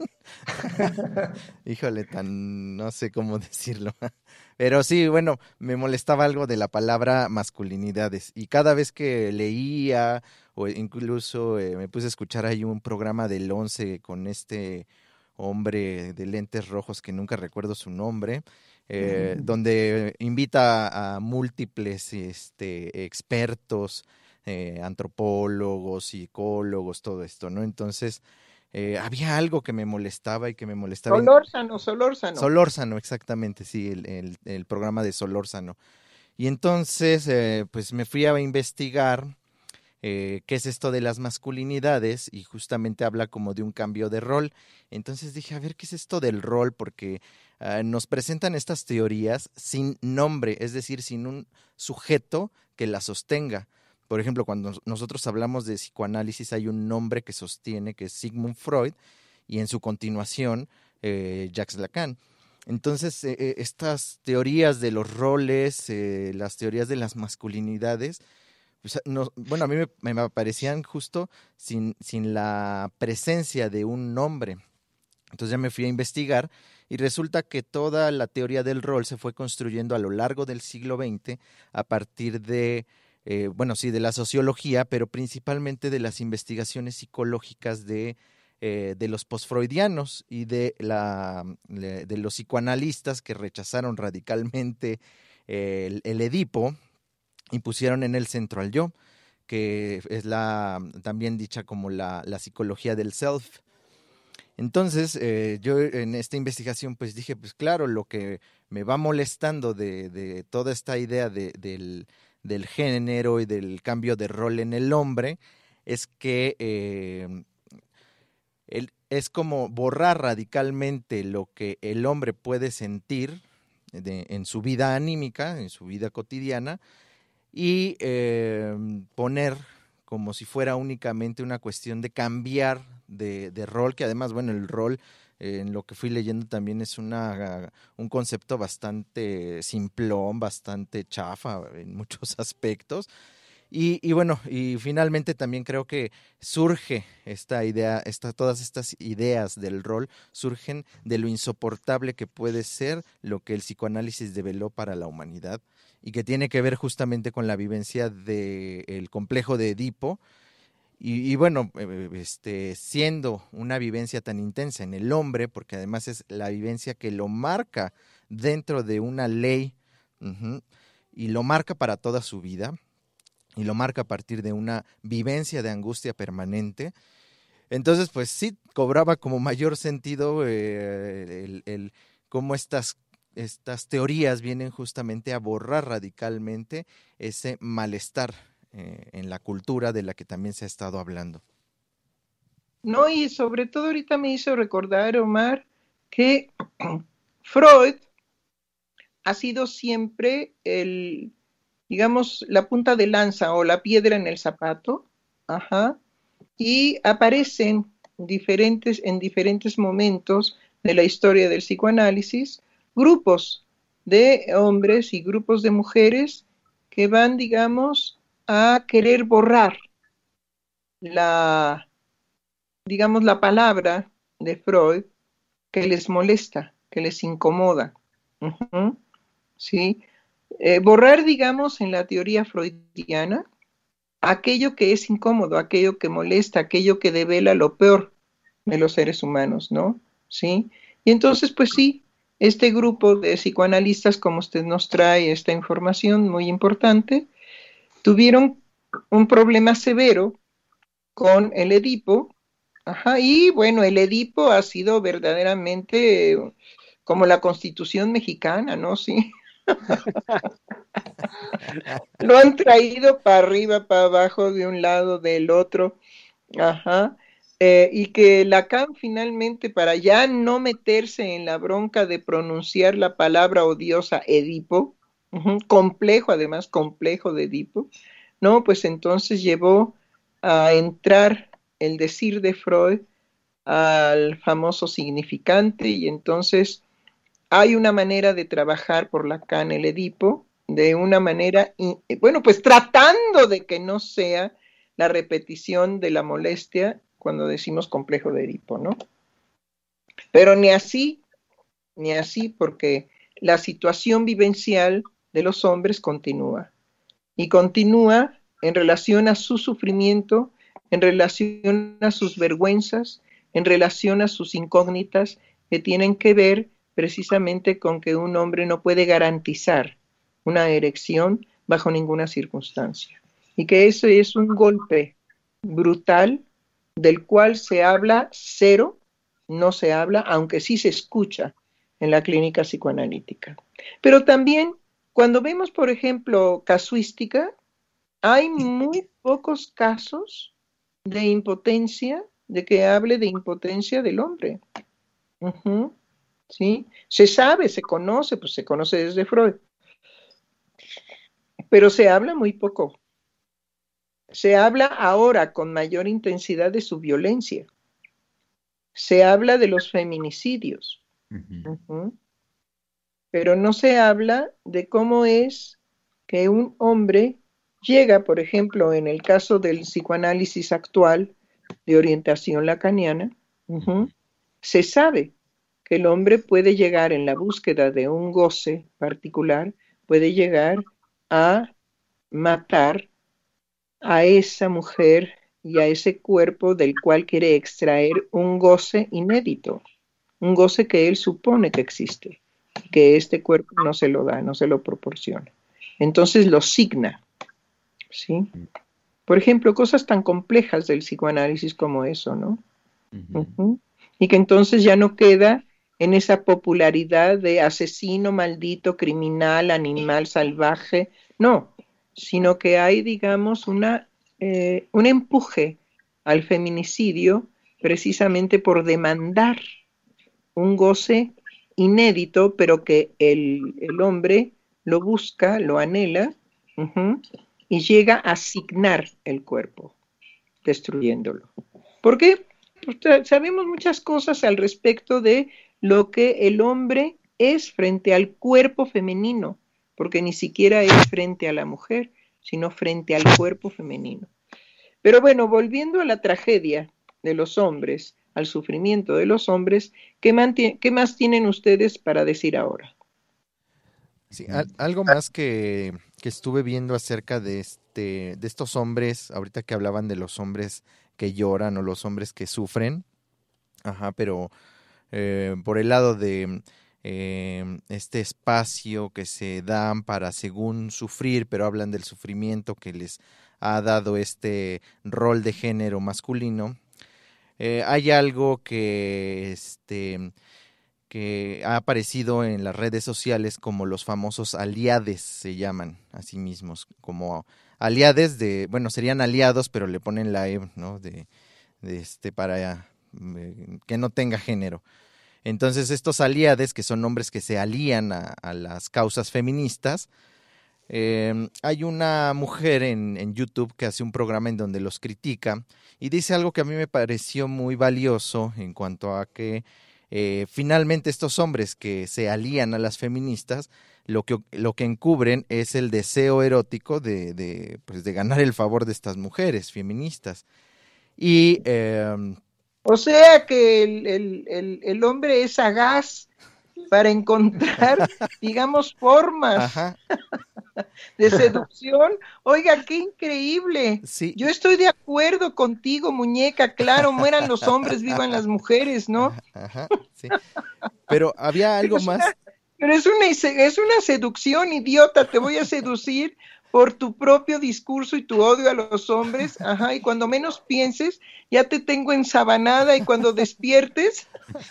híjole, tan, no sé cómo decirlo. Pero sí, bueno, me molestaba algo de la palabra masculinidades. Y cada vez que leía, o incluso me puse a escuchar ahí un programa del 11 con este hombre de lentes rojos que nunca recuerdo su nombre, donde invita a múltiples expertos, antropólogos, psicólogos, todo esto, ¿no? Entonces, había algo que me molestaba y que me molestaba. Solórzano. Solórzano, exactamente, sí, el programa de Solórzano. Y entonces, pues me fui a investigar qué es esto de las masculinidades y justamente habla como de un cambio de rol. Entonces dije, a ver, ¿qué es esto del rol? Porque nos presentan estas teorías sin nombre, es decir, sin un sujeto que la sostenga. Por ejemplo, cuando nosotros hablamos de psicoanálisis hay un nombre que sostiene, que es Sigmund Freud, y en su continuación Jacques Lacan. Entonces, estas teorías de los roles, las teorías de las masculinidades, pues, bueno, a mí me aparecían justo sin la presencia de un nombre. Entonces ya me fui a investigar y resulta que toda la teoría del rol se fue construyendo a lo largo del siglo XX a partir de, de la sociología, pero principalmente de las investigaciones psicológicas de de los posfreudianos y de los psicoanalistas que rechazaron radicalmente el Edipo y pusieron en el centro al yo, que es también dicha como la psicología del self. Entonces, yo en esta investigación pues dije, pues claro, lo que me va molestando de toda esta idea del género y del cambio de rol en el hombre es que es como borrar radicalmente lo que el hombre puede sentir en su vida anímica, en su vida cotidiana, y poner como si fuera únicamente una cuestión de cambiar de rol, que además, bueno, el rol, en lo que fui leyendo también es un concepto bastante simplón, bastante chafa en muchos aspectos. Y bueno, y finalmente también creo que surge esta idea, todas estas ideas del rol surgen de lo insoportable que puede ser lo que el psicoanálisis develó para la humanidad y que tiene que ver justamente con la vivencia del complejo de Edipo. Y bueno, siendo una vivencia tan intensa en el hombre, porque además es la vivencia que lo marca dentro de una ley, y lo marca para toda su vida, y lo marca a partir de una vivencia de angustia permanente. Entonces, pues sí, cobraba como mayor sentido cómo estas teorías vienen justamente a borrar radicalmente ese malestar en la cultura de la que también se ha estado hablando. No, y sobre todo ahorita me hizo recordar, Omar, que Freud ha sido siempre digamos, la punta de lanza o la piedra en el zapato, y aparecen en diferentes momentos de la historia del psicoanálisis, grupos de hombres y grupos de mujeres que van, digamos, a querer borrar la palabra de Freud que les molesta, que les incomoda. ¿Sí? Borrar, digamos, en la teoría freudiana, aquello que es incómodo, aquello que molesta, aquello que devela lo peor de los seres humanos, ¿no? ¿Sí? Y entonces, pues sí, este grupo de psicoanalistas, como usted nos trae esta información muy importante, tuvieron un problema severo con el Edipo, y bueno, el Edipo ha sido verdaderamente como la Constitución mexicana, ¿no? Sí. Lo han traído para arriba, para abajo, de un lado, del otro, y que Lacan finalmente, para ya no meterse en la bronca de pronunciar la palabra odiosa Edipo, complejo de Edipo, no, pues entonces llevó a entrar el decir de Freud al famoso significante, y entonces hay una manera de trabajar por Lacan el Edipo, de una manera, bueno, pues tratando de que no sea la repetición de la molestia cuando decimos complejo de Edipo, ¿no? Pero ni así, porque la situación vivencial de los hombres continúa, y continúa en relación a su sufrimiento, en relación a sus vergüenzas, en relación a sus incógnitas, que tienen que ver precisamente con que un hombre no puede garantizar una erección bajo ninguna circunstancia, y que eso es un golpe brutal del cual se habla cero, no se habla, aunque sí se escucha en la clínica psicoanalítica. Pero también, cuando vemos, por ejemplo, casuística, hay muy pocos casos de impotencia, de que hable de impotencia del hombre. ¿Sí? Se sabe, se conoce, pues se conoce desde Freud, pero se habla muy poco. Se habla ahora con mayor intensidad de su violencia. Se habla de los feminicidios. Pero no se habla de cómo es que un hombre llega, por ejemplo, en el caso del psicoanálisis actual de orientación lacaniana, se sabe que el hombre puede llegar en la búsqueda de un goce particular, puede llegar a matar a esa mujer y a ese cuerpo del cual quiere extraer un goce inédito, un goce que él supone que existe, que este cuerpo no se lo da, no se lo proporciona. Entonces lo signa, ¿sí? Por ejemplo, cosas tan complejas del psicoanálisis como eso, ¿no? Y que entonces ya no queda en esa popularidad de asesino, maldito, criminal, animal salvaje, no, sino que hay, digamos, un empuje al feminicidio precisamente por demandar un goce inédito, pero que el hombre lo busca, lo anhela, y llega a asignar el cuerpo, destruyéndolo. ¿Por qué? Pues sabemos muchas cosas al respecto de lo que el hombre es frente al cuerpo femenino, porque ni siquiera es frente a la mujer, sino frente al cuerpo femenino. Pero bueno, volviendo a la tragedia de los hombres, al sufrimiento de los hombres, ¿qué más tienen ustedes para decir ahora? Sí, algo más que estuve viendo acerca de estos hombres, ahorita que hablaban de los hombres que lloran o los hombres que sufren, pero por el lado de este espacio que se dan para según sufrir, pero hablan del sufrimiento que les ha dado este rol de género masculino, hay algo que ha aparecido en las redes sociales como los famosos aliades, se llaman a sí mismos, como aliades serían aliados, pero le ponen la E, ¿no? Para que no tenga género. Entonces estos aliades, que son hombres que se alían a las causas feministas, hay una mujer en YouTube que hace un programa en donde los critica y dice algo que a mí me pareció muy valioso en cuanto a que finalmente estos hombres que se alían a las feministas, lo que encubren es el deseo erótico de ganar el favor de estas mujeres feministas. Y o sea que el hombre es sagaz para encontrar, digamos, formas de seducción. Oiga, qué increíble. Sí. Yo estoy de acuerdo contigo, muñeca. Claro, mueran los hombres, vivan las mujeres, ¿no? Sí. Pero había algo más. Pero es una seducción, idiota. Te voy a seducir por tu propio discurso y tu odio a los hombres, y cuando menos pienses, ya te tengo ensabanada, y cuando despiertes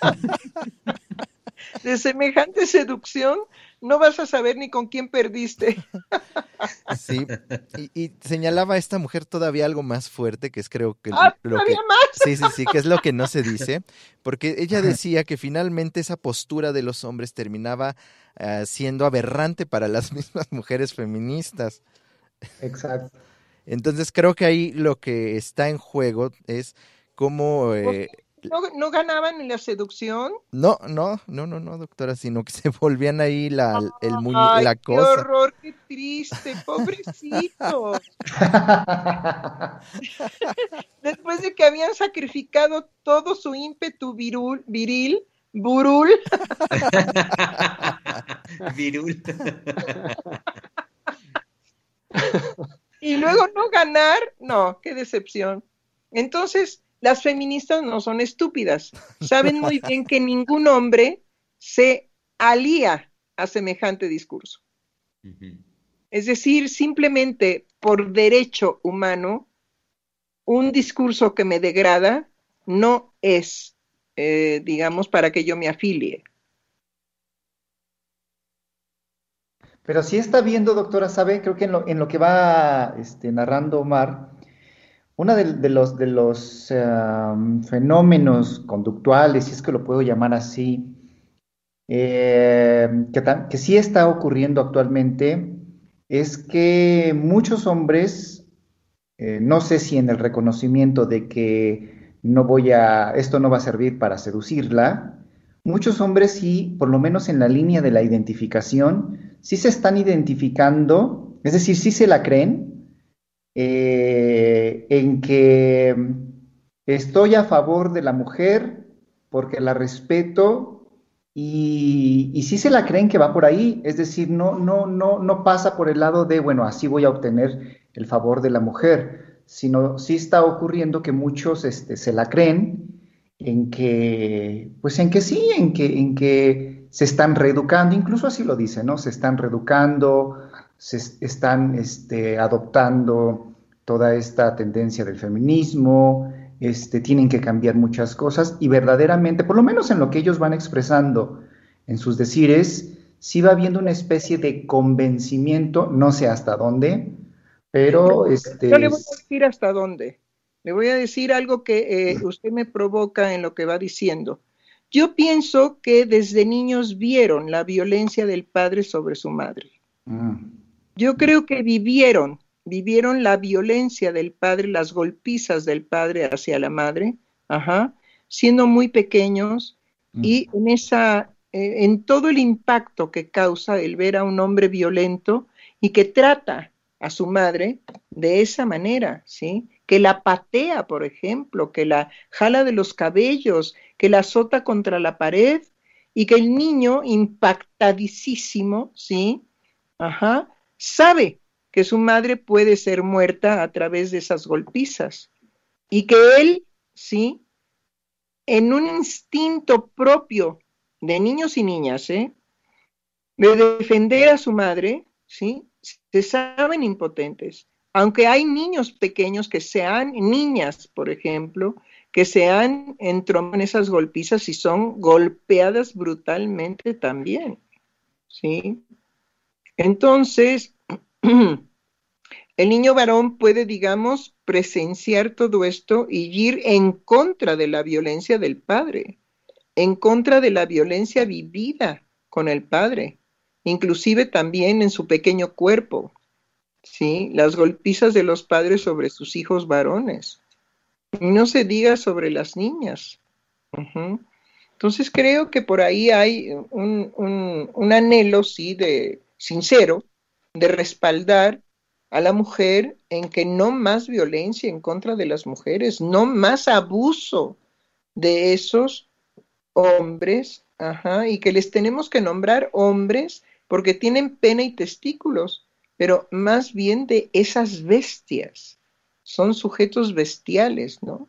de semejante seducción, no vas a saber ni con quién perdiste. Sí, y señalaba a esta mujer todavía algo más fuerte, que es creo que ¿todavía más? Sí, que es lo que no se dice, porque ella decía que finalmente esa postura de los hombres terminaba siendo aberrante para las mismas mujeres feministas. Exacto. Entonces creo que ahí lo que está en juego es cómo... ¿No ganaban en la seducción? No, doctora, sino que se volvían ahí la cosa. ¡Qué horror, qué triste, pobrecito! Después de que habían sacrificado todo su ímpetu viril, burul. Virul. Y luego no ganar, no, qué decepción. Entonces, las feministas no son estúpidas, saben muy bien que ningún hombre se alía a semejante discurso. Es decir, simplemente por derecho humano, un discurso que me degrada no es, digamos, para que yo me afilie. Pero sí está viendo, doctora, ¿sabe? Creo que en lo que va narrando Omar, uno de los fenómenos conductuales, si es que lo puedo llamar así, que sí está ocurriendo actualmente, es que muchos hombres, no sé si en el reconocimiento de que esto no va a servir para seducirla, muchos hombres sí, por lo menos en la línea de la identificación, sí se están identificando, es decir, sí se la creen, en que estoy a favor de la mujer porque la respeto y sí se la creen que va por ahí, es decir, no pasa por el lado de, bueno, así voy a obtener el favor de la mujer, sino sí está ocurriendo que muchos se la creen en que, pues en que sí, en que se están reeducando, incluso así lo dicen, ¿no? Se están reeducando, se están adoptando toda esta tendencia del feminismo, tienen que cambiar muchas cosas y verdaderamente, por lo menos en lo que ellos van expresando en sus decires, sí va habiendo una especie de convencimiento, no sé hasta dónde, pero Yo le voy a decir hasta dónde. Le voy a decir algo que usted me provoca en lo que va diciendo. Yo pienso que desde niños vieron la violencia del padre sobre su madre. Yo creo que vivieron la violencia del padre, las golpizas del padre hacia la madre, siendo muy pequeños, y en todo el impacto que causa el ver a un hombre violento y que trata a su madre de esa manera, ¿sí? Que la patea, por ejemplo, que la jala de los cabellos, que la azota contra la pared, y que el niño, impactadísimo, ¿sí? Sabe que su madre puede ser muerta a través de esas golpizas, y que él, ¿sí? En un instinto propio de niños y niñas, de defender a su madre, ¿sí? Se saben impotentes. Aunque hay niños pequeños que sean niñas, por ejemplo, que se han entromado en esas golpizas y son golpeadas brutalmente también, ¿sí? Entonces, el niño varón puede, digamos, presenciar todo esto y ir en contra de la violencia del padre, en contra de la violencia vivida con el padre, inclusive también en su pequeño cuerpo, ¿sí? Las golpizas de los padres sobre sus hijos varones. Y no se diga sobre las niñas. Entonces creo que por ahí hay un anhelo, sí, sincero, de respaldar a la mujer en que no más violencia en contra de las mujeres, no más abuso de esos hombres, y que les tenemos que nombrar hombres porque tienen pene y testículos, pero más bien de esas bestias. Son sujetos bestiales, ¿no?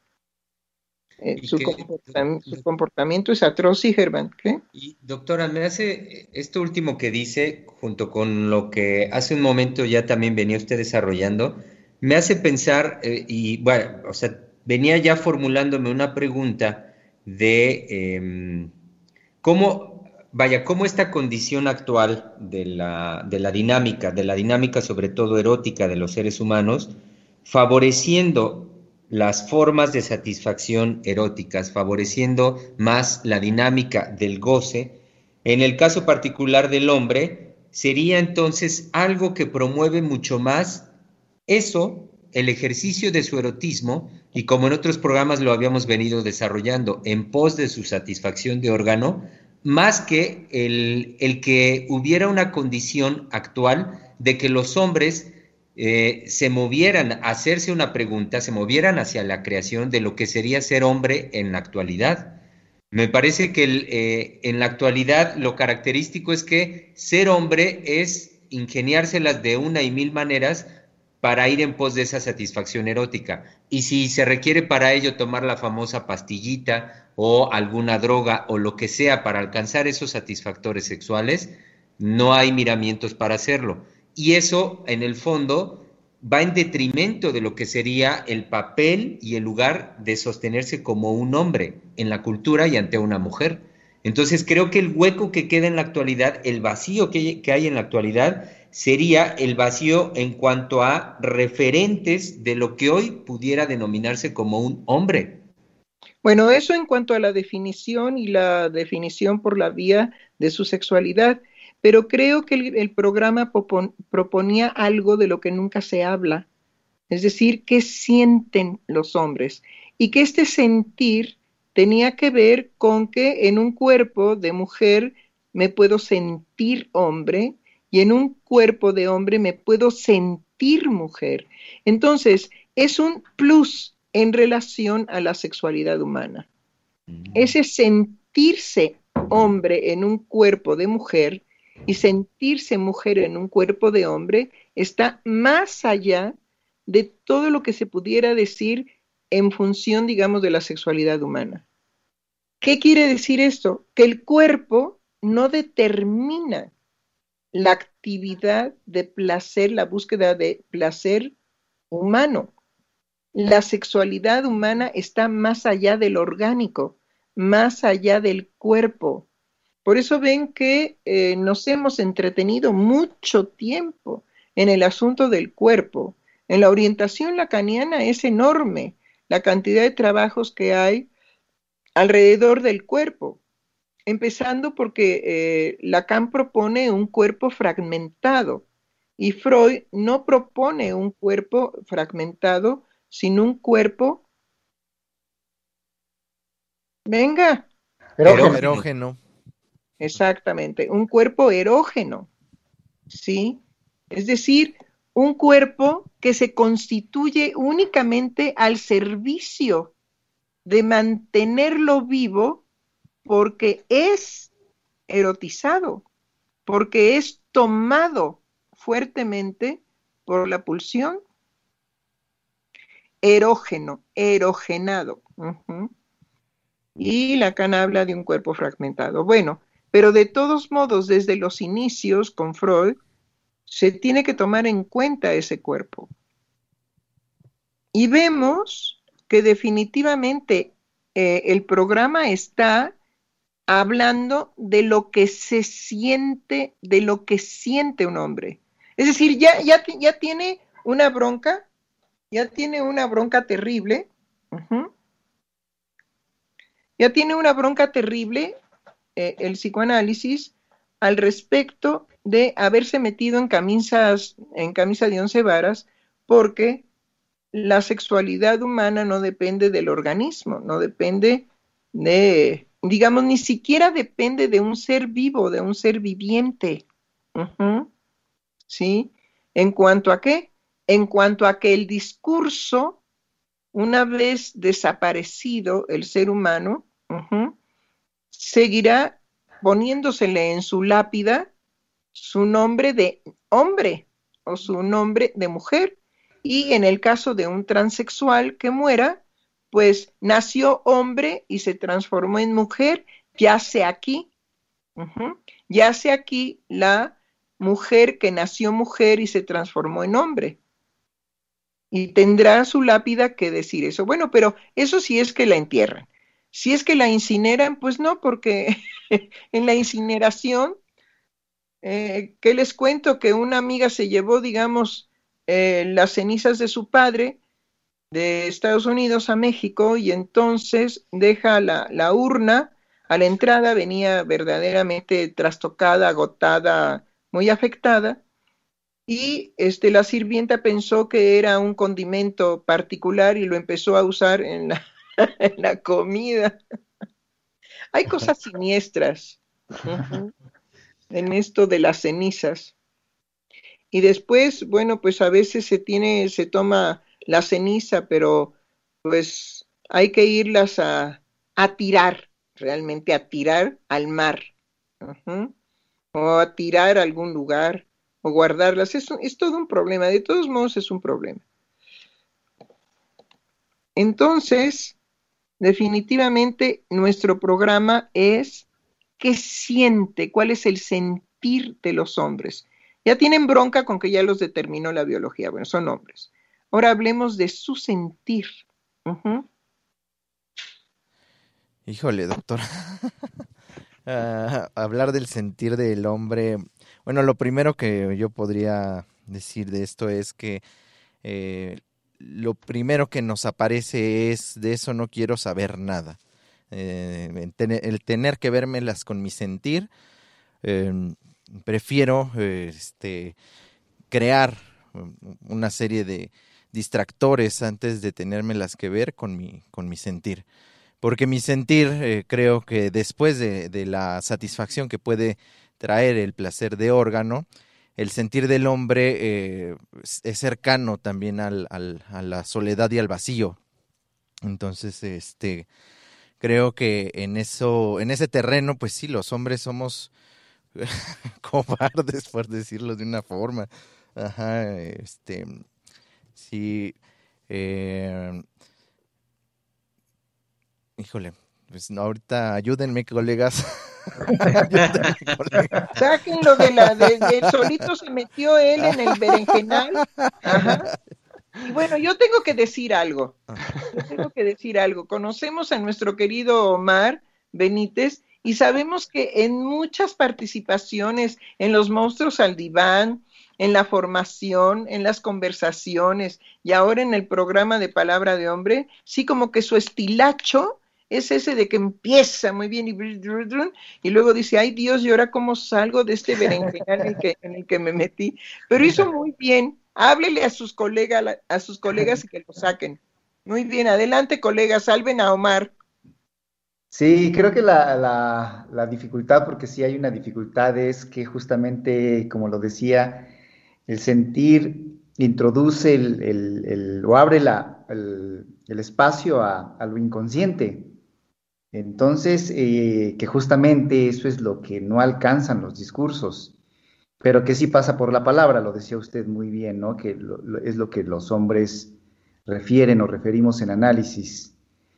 Su comportamiento es atroz, y Germán, ¿qué? Y doctora, me hace esto último que dice, junto con lo que hace un momento ya también venía usted desarrollando, me hace pensar, y bueno, o sea, venía ya formulándome una pregunta de cómo esta condición actual de la dinámica sobre todo erótica de los seres humanos, favoreciendo las formas de satisfacción eróticas, favoreciendo más la dinámica del goce, en el caso particular del hombre, sería entonces algo que promueve mucho más eso, el ejercicio de su erotismo, y como en otros programas lo habíamos venido desarrollando, en pos de su satisfacción de órgano, más que el que hubiera una condición actual de que los hombres se movieran a hacerse una pregunta, se movieran hacia la creación de lo que sería ser hombre en la actualidad. Me parece que en la actualidad lo característico es que ser hombre es ingeniárselas de una y mil maneras para ir en pos de esa satisfacción erótica. Y si se requiere para ello tomar la famosa pastillita o alguna droga o lo que sea para alcanzar esos satisfactores sexuales, no hay miramientos para hacerlo. Y eso, en el fondo, va en detrimento de lo que sería el papel y el lugar de sostenerse como un hombre en la cultura y ante una mujer. Entonces creo que el hueco que queda en la actualidad, el vacío que hay en la actualidad, sería el vacío en cuanto a referentes de lo que hoy pudiera denominarse como un hombre. Bueno, eso en cuanto a la definición y la definición por la vía de su sexualidad, pero creo que el programa proponía algo de lo que nunca se habla, es decir, qué sienten los hombres, y que este sentir tenía que ver con que en un cuerpo de mujer me puedo sentir hombre y en un cuerpo de hombre me puedo sentir mujer. Entonces, es un plus en relación a la sexualidad humana. Ese sentirse hombre en un cuerpo de mujer y sentirse mujer en un cuerpo de hombre está más allá de todo lo que se pudiera decir en función, digamos, de la sexualidad humana. ¿Qué quiere decir esto? Que el cuerpo no determina la actividad de placer, la búsqueda de placer humano. La sexualidad humana está más allá del orgánico, más allá del cuerpo. Por eso ven que nos hemos entretenido mucho tiempo en el asunto del cuerpo. En la orientación lacaniana es enorme la cantidad de trabajos que hay alrededor del cuerpo, empezando porque Lacan propone un cuerpo fragmentado y Freud no propone un cuerpo fragmentado, sino un cuerpo, venga, Erógeno. exactamente, un cuerpo erógeno, ¿sí? Es decir, un cuerpo que se constituye únicamente al servicio de mantenerlo vivo porque es erotizado, porque es tomado fuertemente por la pulsión. Erógeno, erogenado. Y Lacan habla de un cuerpo fragmentado. Bueno, pero de todos modos, desde los inicios con Freud, se tiene que tomar en cuenta ese cuerpo. Y vemos que definitivamente el programa está hablando de lo que se siente, de lo que siente un hombre. Es decir, ya tiene una bronca, terrible. Ya tiene una bronca terrible el psicoanálisis al respecto de haberse metido en camisa de 11 varas, porque la sexualidad humana no depende del organismo, no depende de, digamos, ni siquiera depende de un ser vivo, de un ser viviente. ¿Sí? ¿En cuanto a qué? En cuanto a que el discurso, una vez desaparecido el ser humano, seguirá poniéndosele en su lápida su nombre de hombre o su nombre de mujer. Y en el caso de un transexual que muera, pues nació hombre y se transformó en mujer, yace aquí la mujer que nació mujer y se transformó en hombre. Y tendrá su lápida que decir eso. Bueno, pero eso sí es que la entierran. Si es que la incineran, pues no, porque en la incineración, ¿qué les cuento? Que una amiga se llevó, digamos, las cenizas de su padre de Estados Unidos a México y entonces deja la urna a la entrada, venía verdaderamente trastocada, agotada, muy afectada, y la sirvienta pensó que era un condimento particular y lo empezó a usar en la comida. Hay cosas siniestras en esto de las cenizas. Y después, bueno, pues a veces se toma la ceniza, pero pues hay que irlas a tirar, realmente a tirar al mar, o a tirar a algún lugar, o guardarlas. Es todo un problema, de todos modos es un problema. Entonces, definitivamente nuestro programa es ¿qué siente? ¿Cuál es el sentir de los hombres? Ya tienen bronca con que ya los determinó la biología. Bueno, son hombres. Ahora hablemos de su sentir. Híjole, doctor. Hablar del sentir del hombre. Bueno, lo primero que yo podría decir de esto es que lo primero que nos aparece es de eso no quiero saber nada. El tener que vérmelas con mi sentir, prefiero crear una serie de distractores antes de tenérmelas que ver con mi sentir. Porque mi sentir, creo que después de la satisfacción que puede traer el placer de órgano, el sentir del hombre es cercano también a la soledad y al vacío. Entonces, creo que en ese terreno, pues sí, los hombres somos cobardes, por decirlo de una forma. Sí, híjole, pues no, ahorita ayúdenme, colegas. Ayúdenme, colegas. Sáquenlo solito se metió él en el berenjenal. Ajá. Y bueno, yo tengo que decir algo. Conocemos a nuestro querido Omar Benítez y sabemos que en muchas participaciones, en los monstruos al diván, en la formación, en las conversaciones y ahora en el programa de Palabra de Hombre, sí como que su estilacho es ese de que empieza muy bien y luego dice, ay Dios, ¿y ahora cómo salgo de este berenjenal en el que me metí? Pero hizo muy bien. Háblele a sus colegas y que lo saquen. Muy bien, adelante colegas, salven a Omar. Sí, creo que la dificultad, porque sí hay una dificultad, es que justamente, como lo decía, el sentir introduce o abre el espacio a lo inconsciente. Entonces, que justamente eso es lo que no alcanzan los discursos, pero que sí pasa por la palabra, lo decía usted muy bien, ¿no? Que es lo que los hombres refieren o referimos en análisis.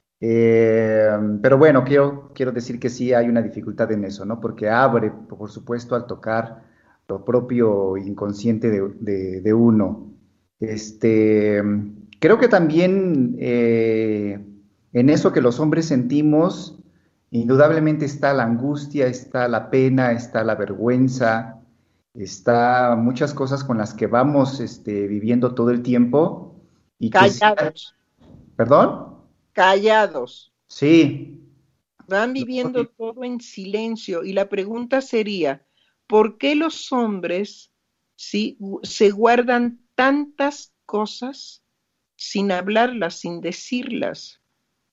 Pero bueno, quiero decir que sí hay una dificultad en eso, ¿no? Porque abre, por supuesto, al tocar lo propio inconsciente de uno. Este, creo que también en eso que los hombres sentimos, indudablemente está la angustia, está la pena, está la vergüenza, está muchas cosas con las que vamos viviendo todo el tiempo y que sí, Callados, ¿perdón? callados. Sí, Van viviendo todo en silencio y la pregunta sería, ¿por qué los hombres se guardan tantas cosas sin hablarlas, sin decirlas?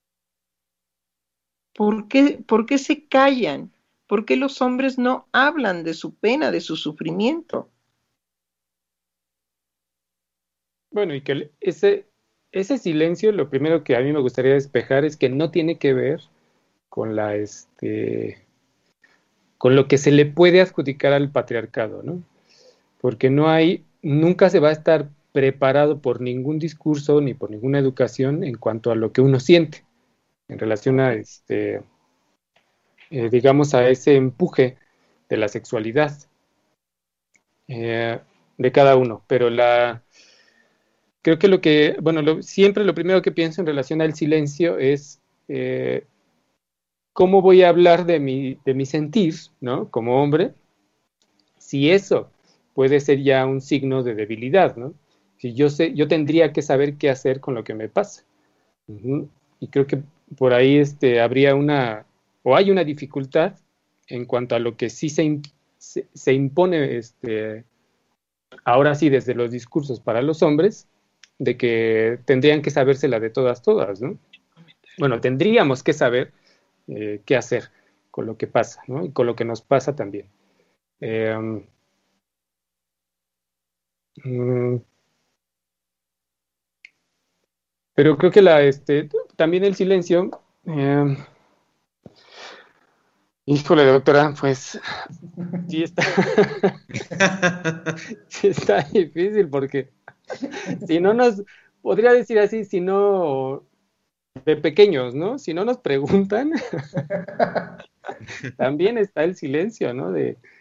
¿Por qué se callan? ¿Por qué los hombres no hablan de su pena, de su sufrimiento? Bueno, y que ese silencio, lo primero que a mí me gustaría despejar es que no tiene que ver con con lo que se le puede adjudicar al patriarcado, ¿no? Porque nunca se va a estar preparado por ningún discurso ni por ninguna educación en cuanto a lo que uno siente en relación a digamos, a ese empuje de la sexualidad de cada uno. Pero creo que siempre lo primero que pienso en relación al silencio es cómo voy a hablar de mi sentir, ¿no? Como hombre, si eso puede ser ya un signo de debilidad, ¿no? Si yo tendría que saber qué hacer con lo que me pasa. Uh-huh. Y creo que por ahí habría o hay una dificultad en cuanto a lo que sí se impone, ahora sí, desde los discursos para los hombres, de que tendrían que sabérsela de todas, ¿no? Bueno, tendríamos que saber qué hacer con lo que pasa, ¿no? Y con lo que nos pasa también. Pero creo que también el silencio, híjole, doctora, pues sí está, sí está difícil porque si no podría decir así, si no, de pequeños, ¿no? Si no nos preguntan, también está el silencio, ¿no?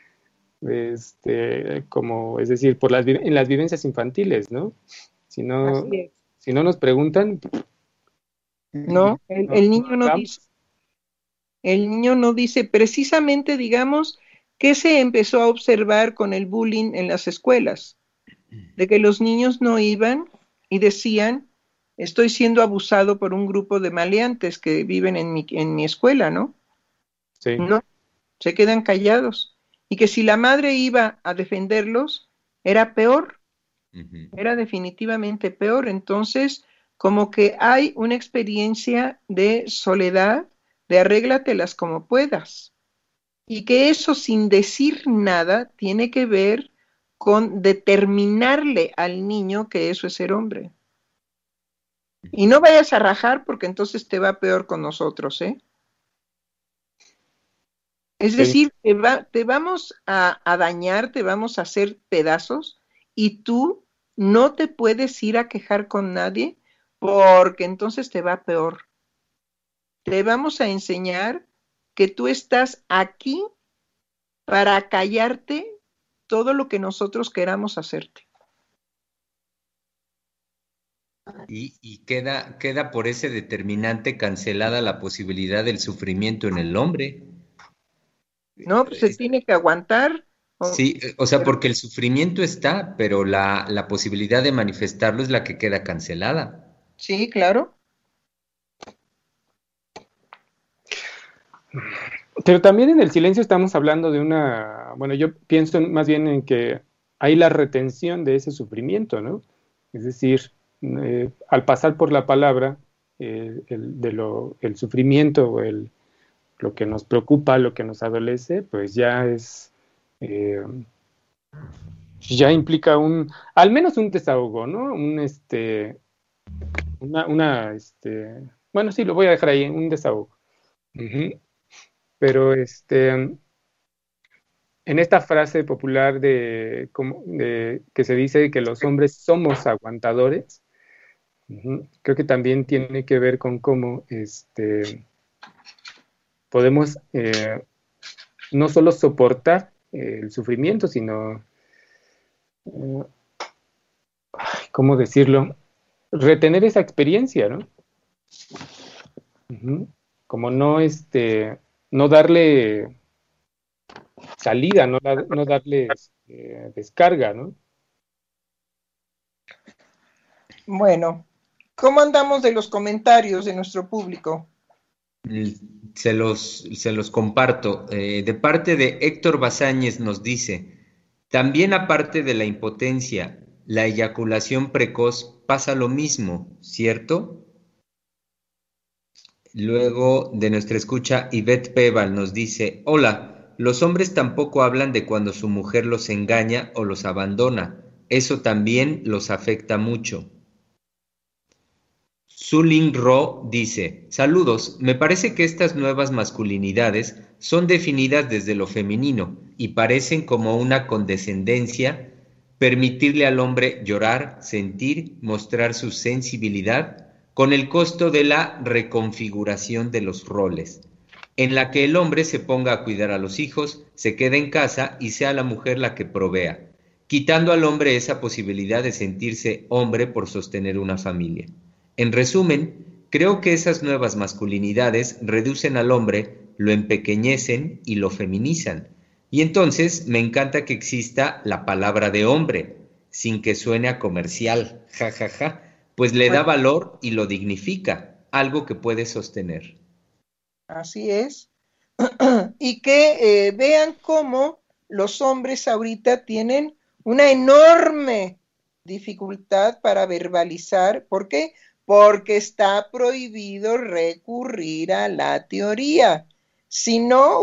Como, es decir, en las vivencias infantiles, ¿no? Si no, Así es. si no nos preguntan, No, el niño no dice. hagamos. El niño no dice precisamente, digamos, qué se empezó a observar con el bullying en las escuelas, de que los niños no iban y decían, estoy siendo abusado por un grupo de maleantes que viven en mi escuela, ¿no? Sí. No, se quedan callados. Y que si la madre iba a defenderlos, era peor, era definitivamente peor. Entonces, como que hay una experiencia de soledad, de arréglatelas como puedas. Y que eso sin decir nada tiene que ver con determinarle al niño que eso es ser hombre. Y no vayas a rajar porque entonces te va peor con nosotros, ¿eh? Es Sí. decir, te vamos a dañar, te vamos a hacer pedazos y tú no te puedes ir a quejar con nadie porque entonces te va peor. Te vamos a enseñar que tú estás aquí para callarte todo lo que nosotros queramos hacerte. Y queda por ese determinante cancelada la posibilidad del sufrimiento en el hombre. No, pues se tiene que aguantar. Sí, o sea, porque el sufrimiento está, pero la posibilidad de manifestarlo es la que queda cancelada. Sí, claro. Pero también en el silencio estamos hablando de bueno, yo pienso más bien en que hay la retención de ese sufrimiento, ¿no? Es decir, al pasar por la palabra, el sufrimiento o lo que nos preocupa, lo que nos adolece, pues ya ya implica al menos un desahogo, ¿no? Bueno, sí, lo voy a dejar ahí, un desahogo. Uh-huh. Pero en esta frase popular de que se dice que los hombres somos aguantadores, creo que también tiene que ver con cómo podemos no solo soportar el sufrimiento, sino, ¿cómo decirlo? Retener esa experiencia, ¿no? Como no darle salida, no darle descarga, ¿no? Bueno, ¿cómo andamos de los comentarios de nuestro público? Se los comparto. De parte de Héctor Bazáñez nos dice, también aparte de la impotencia, la eyaculación precoz pasa lo mismo, ¿cierto? Luego de nuestra escucha, Ivette Peval nos dice, hola, los hombres tampoco hablan de cuando su mujer los engaña o los abandona. Eso también los afecta mucho. Su-Ling Ro dice, saludos, me parece que estas nuevas masculinidades son definidas desde lo femenino y parecen como una condescendencia, permitirle al hombre llorar, sentir, mostrar su sensibilidad, con el costo de la reconfiguración de los roles, en la que el hombre se ponga a cuidar a los hijos, se quede en casa y sea la mujer la que provea, quitando al hombre esa posibilidad de sentirse hombre por sostener una familia. En resumen, creo que esas nuevas masculinidades reducen al hombre, lo empequeñecen y lo feminizan. Y entonces me encanta que exista la palabra de hombre, sin que suene a comercial, jajaja, pues le da valor y lo dignifica, algo que puede sostener. Así es. Y que vean cómo los hombres ahorita tienen una enorme dificultad para verbalizar. ¿Por qué? Porque está prohibido recurrir a la teoría. Si no,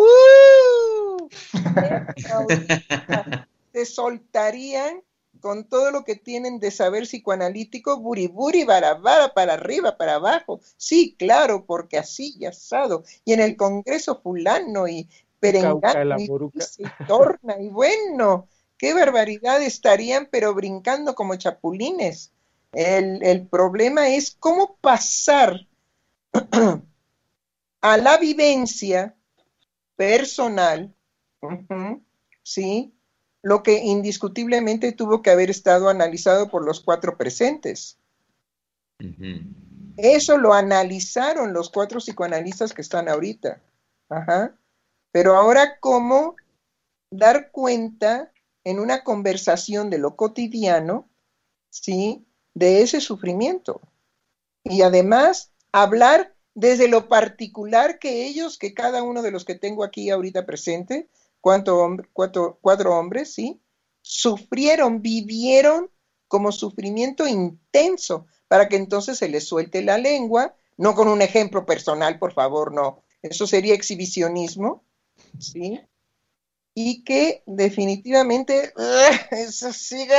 se soltarían con todo lo que tienen de saber psicoanalítico, buriburi, barabara, para arriba, para abajo. Sí, claro, porque así y asado. Y en el Congreso fulano y perengano y torna. Y bueno, qué barbaridad estarían, pero brincando como chapulines. El problema es cómo pasar a la vivencia personal, ¿sí? Lo que indiscutiblemente tuvo que haber estado analizado por los 4 presentes. Eso lo analizaron los 4 psicoanalistas que están ahorita. Pero ahora, ¿cómo dar cuenta en una conversación de lo cotidiano, ¿sí?, de ese sufrimiento? Y además, hablar desde lo particular que ellos, que cada uno de los que tengo aquí ahorita presente, 4 hombres, ¿sí?, sufrieron, vivieron como sufrimiento intenso, para que entonces se les suelte la lengua, no con un ejemplo personal, por favor, no, eso sería exhibicionismo, ¿sí? Y que definitivamente, eso sigue,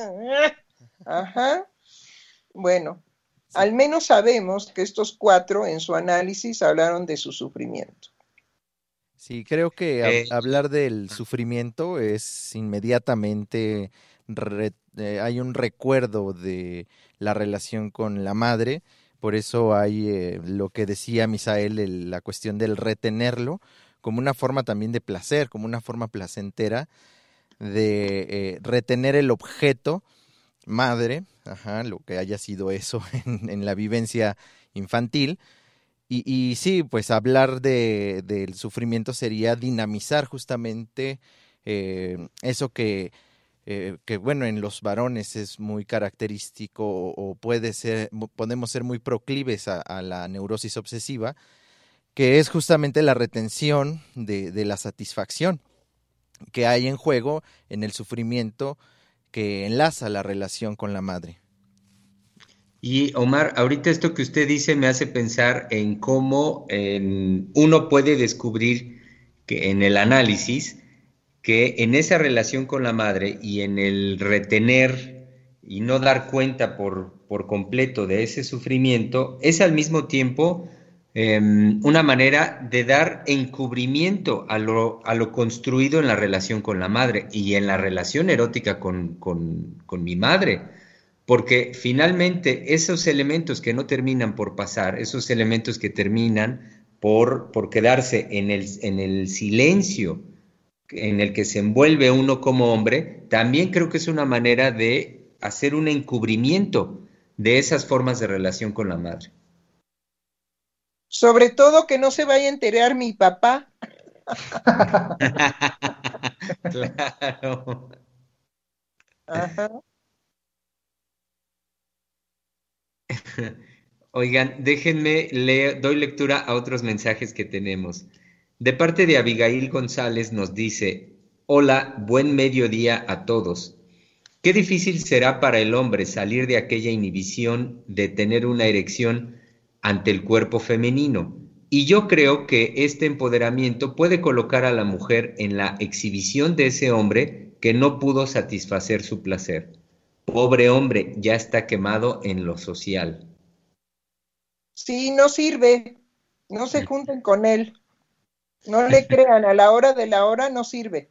bueno, al menos sabemos que estos 4 en su análisis hablaron de su sufrimiento. Sí, creo que hablar del sufrimiento es inmediatamente hay un recuerdo de la relación con la madre, por eso hay lo que decía Misael, la cuestión del retenerlo, como una forma también de placer, como una forma placentera de retener el objeto madre, lo que haya sido eso en la vivencia infantil. Y sí, pues hablar del sufrimiento sería dinamizar justamente eso que bueno, en los varones es muy característico o podemos ser muy proclives a la neurosis obsesiva, que es justamente la retención de la satisfacción que hay en juego en el sufrimiento que enlaza la relación con la madre. Y Omar, ahorita esto que usted dice me hace pensar en cómo uno puede descubrir que en el análisis, que en esa relación con la madre y en el retener y no dar cuenta por completo de ese sufrimiento, es al mismo tiempo una manera de dar encubrimiento a lo construido en la relación con la madre y en la relación erótica con mi madre. Porque finalmente esos elementos que no terminan por pasar, esos elementos que terminan por quedarse en el silencio en el que se envuelve uno como hombre, también creo que es una manera de hacer un encubrimiento de esas formas de relación con la madre. Sobre todo que no se vaya a enterar mi papá. Claro. Ajá. Oigan, déjenme doy lectura a otros mensajes que tenemos. De parte de Abigail González nos dice: hola, buen mediodía a todos. Qué difícil será para el hombre salir de aquella inhibición de tener una erección ante el cuerpo femenino. Y yo creo que este empoderamiento puede colocar a la mujer en la exhibición de ese hombre que no pudo satisfacer su placer. Pobre hombre, ya está quemado en lo social. Sí, no sirve. No se junten con él. No le crean, a la hora de la hora no sirve.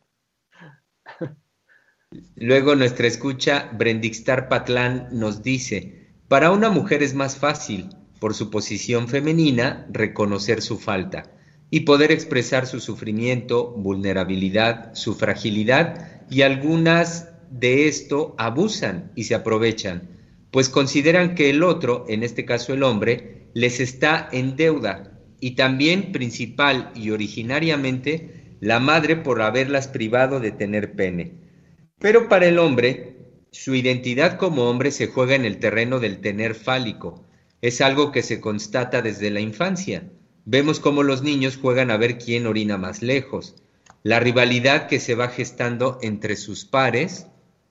Luego nuestra escucha, Brendixtar Patlán, nos dice: para una mujer es más fácil, por su posición femenina, reconocer su falta y poder expresar su sufrimiento, vulnerabilidad, su fragilidad, y algunas de esto abusan y se aprovechan, pues consideran que el otro, en este caso el hombre, les está en deuda, y también principal y originariamente la madre por haberlas privado de tener pene. Pero para el hombre, su identidad como hombre se juega en el terreno del tener fálico. Es algo que se constata desde la infancia. Vemos cómo los niños juegan a ver quién orina más lejos. La rivalidad que se va gestando entre sus pares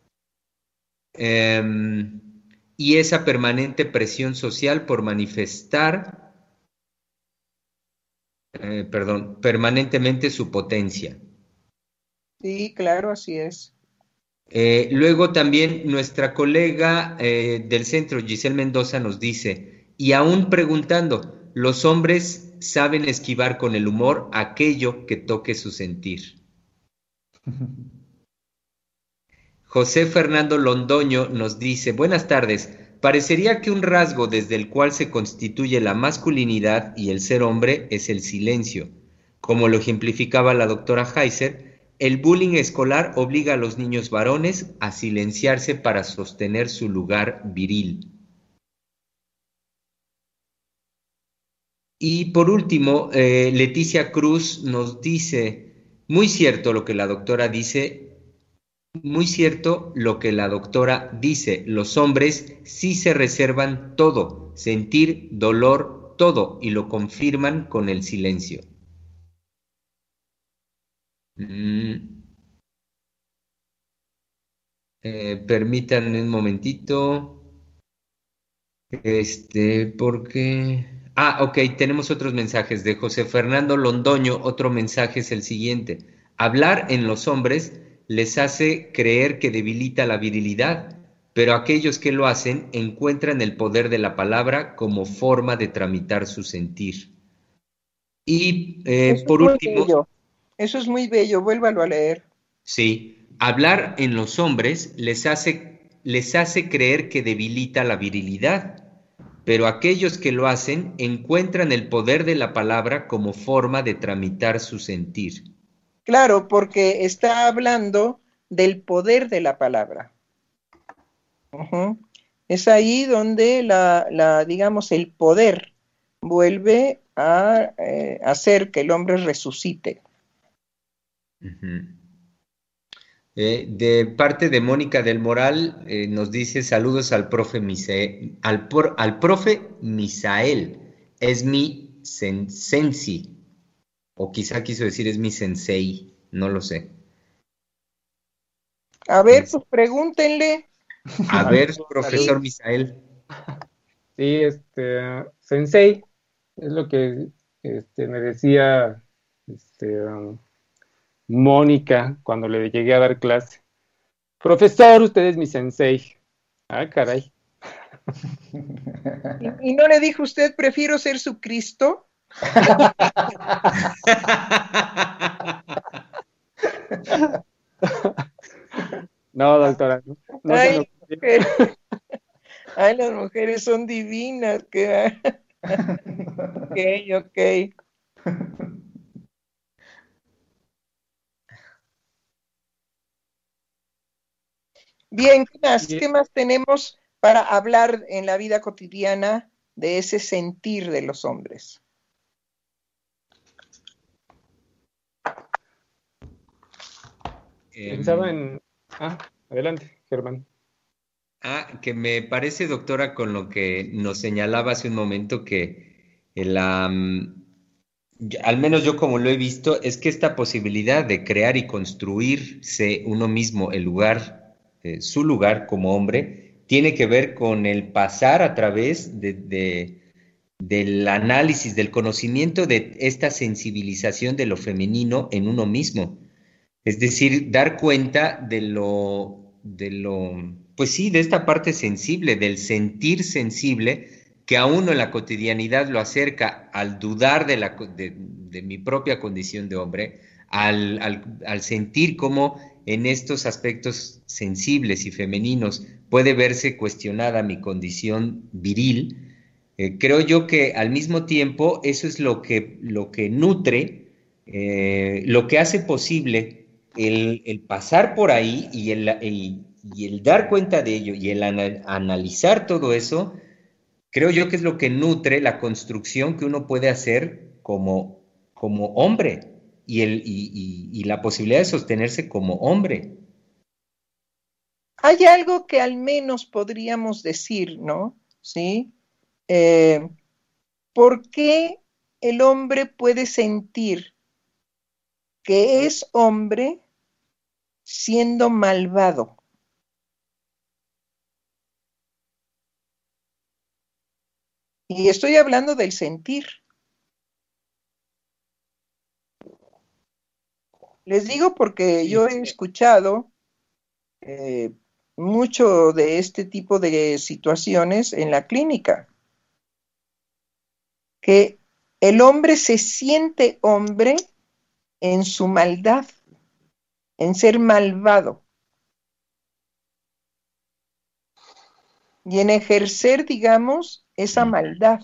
y esa permanente presión social por manifestar, permanentemente su potencia. Sí, claro, así es. Luego también nuestra colega del centro, Giselle Mendoza, nos dice: y aún preguntando, los hombres saben esquivar con el humor aquello que toque su sentir. José Fernando Londoño nos dice: buenas tardes, parecería que un rasgo desde el cual se constituye la masculinidad y el ser hombre es el silencio. Como lo ejemplificaba la doctora Heiser, el bullying escolar obliga a los niños varones a silenciarse para sostener su lugar viril. Y por último, Leticia Cruz nos dice: muy cierto lo que la doctora dice, muy cierto lo que la doctora dice, los hombres sí se reservan todo, sentir, dolor, todo, y lo confirman con el silencio. Permítanme un momentito. Porque... ok, tenemos otros mensajes de José Fernando Londoño. Otro mensaje es el siguiente: hablar en los hombres les hace creer que debilita la virilidad, pero aquellos que lo hacen encuentran el poder de la palabra como forma de tramitar su sentir. Y por último... Eso es muy bello, vuélvalo a leer. Sí, hablar en los hombres les hace creer que debilita la virilidad, pero aquellos que lo hacen encuentran el poder de la palabra como forma de tramitar su sentir. Claro, porque está hablando del poder de la palabra. Ujú. Es ahí donde digamos, el poder vuelve a hacer que el hombre resucite. Uh-huh. De parte de Mónica del Moral, nos dice saludos al profe Misael, al profe Misael, es mi sensi, o quizá quiso decir es mi sensei, no lo sé. A ver, pues pregúntenle. A ver, profesor Misael. Sí, sensei, es lo que me decía Mónica cuando le llegué a dar clase. Profesor, usted es mi sensei. Ah, caray. ¿Y no le dijo usted, prefiero ser su Cristo? No, doctora, no se me ocurrió. Ay, las mujeres son divinas. Ok. Bien, ¿qué más tenemos para hablar en la vida cotidiana de ese sentir de los hombres? Pensaba en... adelante, Germán. Que me parece, doctora, con lo que nos señalaba hace un momento que al menos yo como lo he visto, es que esta posibilidad de crear y construirse uno mismo el lugar, su lugar como hombre, tiene que ver con el pasar a través del análisis, del conocimiento de esta sensibilización de lo femenino en uno mismo. Es decir, dar cuenta pues sí, de esta parte sensible, del sentir sensible, que a uno en la cotidianidad lo acerca al dudar de mi propia condición de hombre, al sentir cómo en estos aspectos sensibles y femeninos puede verse cuestionada mi condición viril. Creo yo que al mismo tiempo eso es lo que nutre, lo que hace posible el pasar por ahí y el dar cuenta de ello y el analizar todo eso, creo yo que es lo que nutre la construcción que uno puede hacer como hombre y la posibilidad de sostenerse como hombre. Hay algo que al menos podríamos decir, ¿no? ¿Sí? ¿Por qué el hombre puede sentir que es hombre siendo malvado? Y estoy hablando del sentir. Les digo porque yo he escuchado mucho de este tipo de situaciones en la clínica, que el hombre se siente hombre en su maldad, en ser malvado y en ejercer, digamos, esa maldad.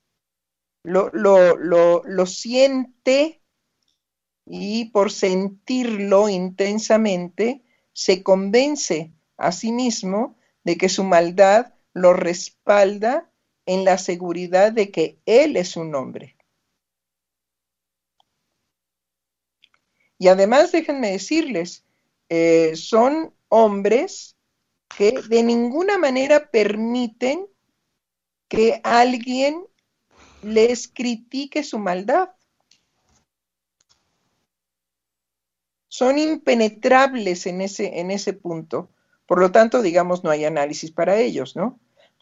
Lo siente y por sentirlo intensamente se convence a sí mismo de que su maldad lo respalda en la seguridad de que él es un hombre. Y además, déjenme decirles, son hombres que de ninguna manera permiten que alguien les critique su maldad. Son impenetrables en ese punto. Por lo tanto, digamos, no hay análisis para ellos, ¿no?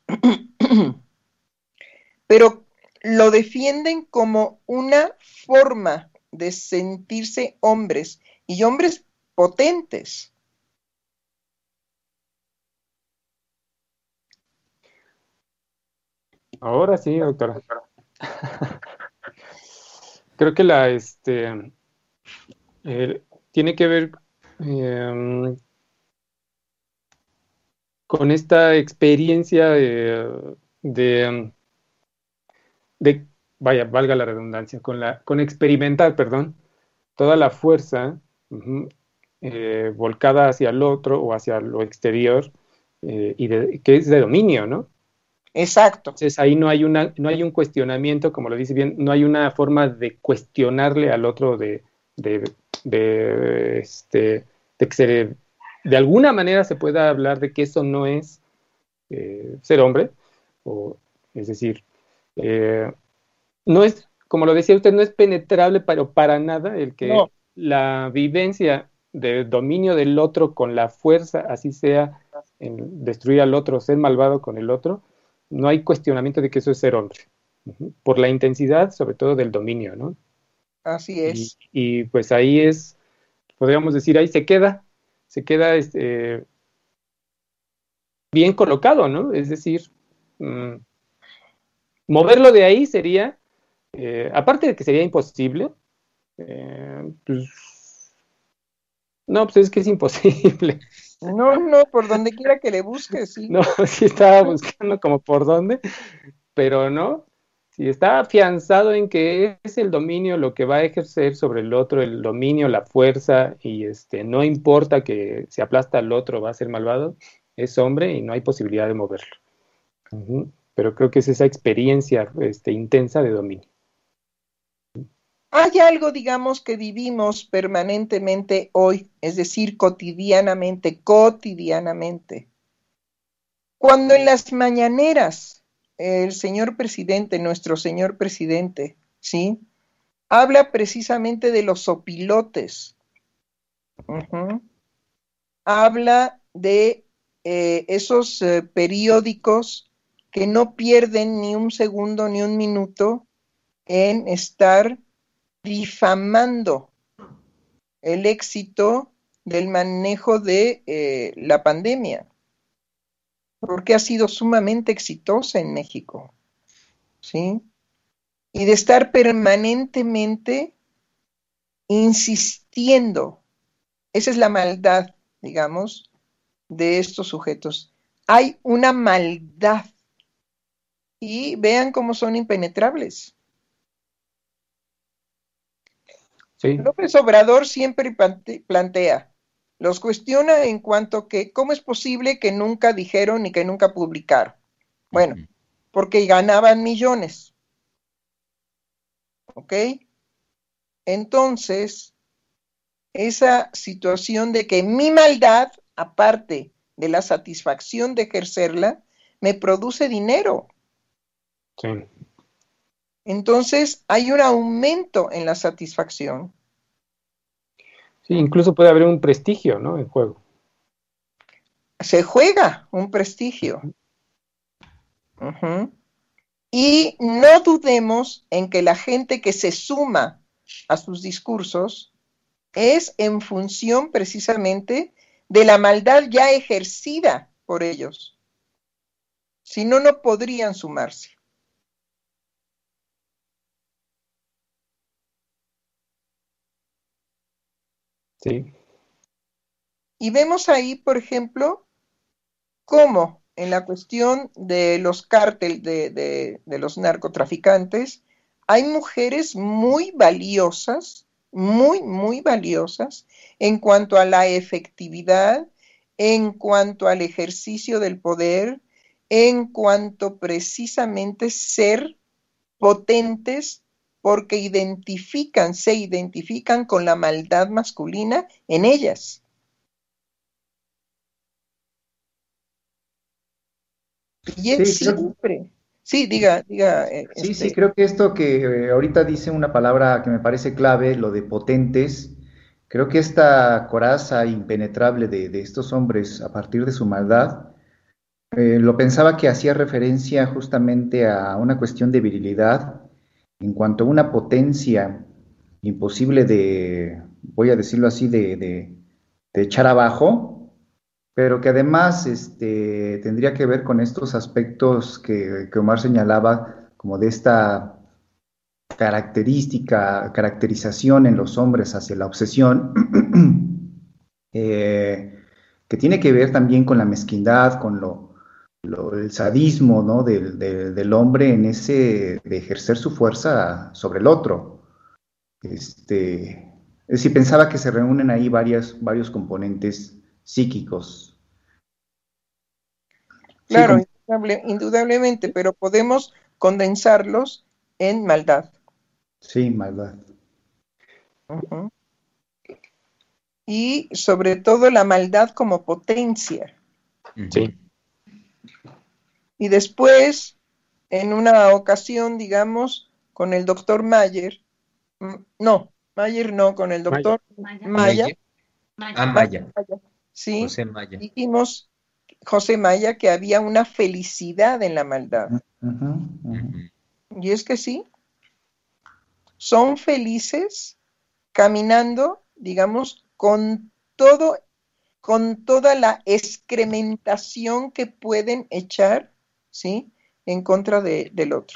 Pero lo defienden como una forma de sentirse hombres y hombres potentes. Ahora sí, doctora. Creo que tiene que ver con esta experiencia de, vaya, valga la redundancia, con experimentar, perdón, toda la fuerza volcada hacia el otro o hacia lo exterior, que es de dominio, ¿no? Exacto. Entonces ahí no hay un cuestionamiento, como lo dice bien, no hay una forma de cuestionarle al otro de que de alguna manera se pueda hablar de que eso no es ser hombre, es decir, no es, como lo decía usted, no es penetrable, pero para nada el que No. la vivencia de dominio del otro con la fuerza, así sea en destruir al otro, ser malvado con el otro, no hay cuestionamiento de que eso es ser hombre, por la intensidad, sobre todo del dominio, ¿no? Así es. Y pues ahí podríamos decir, ahí se queda bien colocado, ¿no? Es decir, moverlo de ahí sería, aparte de que sería imposible, pues, no, pues es que es imposible. No, por donde quiera que le busques, sí. No, sí estaba buscando como por dónde, pero no. Si está afianzado en que es el dominio lo que va a ejercer sobre el otro, el dominio, la fuerza, y no importa que si aplasta al otro va a ser malvado, es hombre y no hay posibilidad de moverlo. Pero creo que es esa experiencia intensa de dominio. Hay algo, digamos, que vivimos permanentemente hoy, es decir, cotidianamente. Cuando en las mañaneras el señor presidente, nuestro señor presidente, ¿sí? Habla precisamente de los opilotes. Habla de esos periódicos que no pierden ni un segundo ni un minuto en estar difamando el éxito del manejo de la pandemia, porque ha sido sumamente exitosa en México, ¿sí? Y de estar permanentemente insistiendo. Esa es la maldad, digamos, de estos sujetos. Hay una maldad y vean cómo son impenetrables. Sí. López Obrador siempre plantea, los cuestiona en cuanto a que cómo es posible que nunca dijeron ni que nunca publicaron. Bueno, porque ganaban millones. ¿Ok? Entonces, esa situación de que mi maldad, aparte de la satisfacción de ejercerla, me produce dinero. Sí. Entonces, hay un aumento en la satisfacción. Sí, incluso puede haber un prestigio, ¿no? En juego. Se juega un prestigio. Y no dudemos en que la gente que se suma a sus discursos es en función precisamente de la maldad ya ejercida por ellos. Si no, no podrían sumarse. Sí. Y vemos ahí, por ejemplo, cómo en la cuestión de los cárteles de los narcotraficantes hay mujeres muy valiosas, muy valiosas en cuanto a la efectividad, en cuanto al ejercicio del poder, en cuanto precisamente ser potentes porque se identifican con la maldad masculina en ellas. Y es Sí, siempre. Sí, diga. sí, creo que esto que ahorita dice una palabra que me parece clave, lo de potentes, creo que esta coraza impenetrable de estos hombres a partir de su maldad, lo pensaba que hacía referencia justamente a una cuestión de virilidad en cuanto a una potencia imposible de, voy a decirlo así, de echar abajo, pero que además tendría que ver con estos aspectos que Omar señalaba, como de esta caracterización en los hombres hacia la obsesión, que tiene que ver también con la mezquindad, con el sadismo, ¿no? del hombre en ese de ejercer su fuerza sobre el otro. Es decir, pensaba que se reúnen ahí varios componentes psíquicos. Sí, Claro, indudablemente, pero podemos condensarlos en maldad. sí, maldad. Ujú. Y sobre todo la maldad como potencia. Sí. Y después, en una ocasión, digamos, con el doctor Mayer, Mayer no, con el doctor Maya, Maya. sí, José Maya. dijimos, José Maya, que había una felicidad en la maldad. Y es que sí, son felices caminando, digamos, con toda la excrementación que pueden echar, ¿sí? En contra del otro.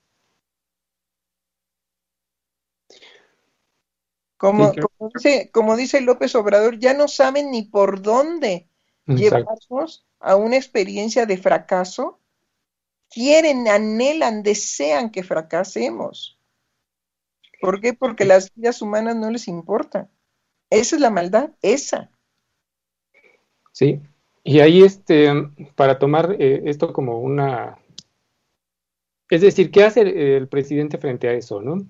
Como dice López Obrador, ya no saben ni por dónde llevarnos a una experiencia de fracaso. Quieren, anhelan, desean que fracasemos. ¿Por qué? Porque las vidas humanas no les importan. Esa es la maldad, esa. Sí, y ahí para tomar esto como una... Es decir, ¿qué hace el presidente frente a eso, no?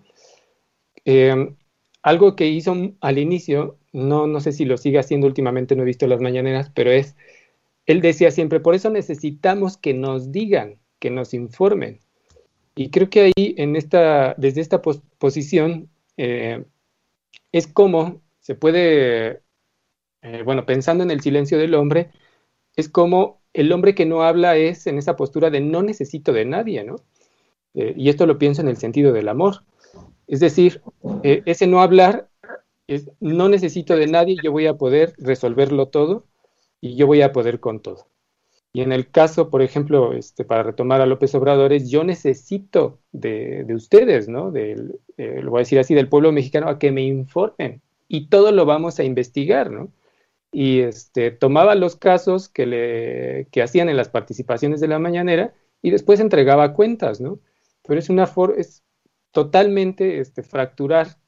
Algo que hizo al inicio, no sé si lo sigue haciendo últimamente, no he visto las mañaneras, pero él decía siempre, por eso necesitamos que nos digan, que nos informen. Y creo que ahí, desde esta posición, es como se puede, bueno, pensando en el silencio del hombre, es como el hombre que no habla es en esa postura de no necesito de nadie, ¿no? Y esto lo pienso en el sentido del amor. Es decir, ese no hablar es no necesito de nadie, yo voy a poder resolverlo todo y yo voy a poder con todo. Y en el caso, por ejemplo, para retomar a López Obrador, es yo necesito de ustedes, ¿no? Lo voy a decir así, del pueblo mexicano, a que me informen. Y todo lo vamos a investigar, ¿no? Y tomaba los casos que hacían en las participaciones de la mañanera y después entregaba cuentas, ¿no? Pero es totalmente fracturar,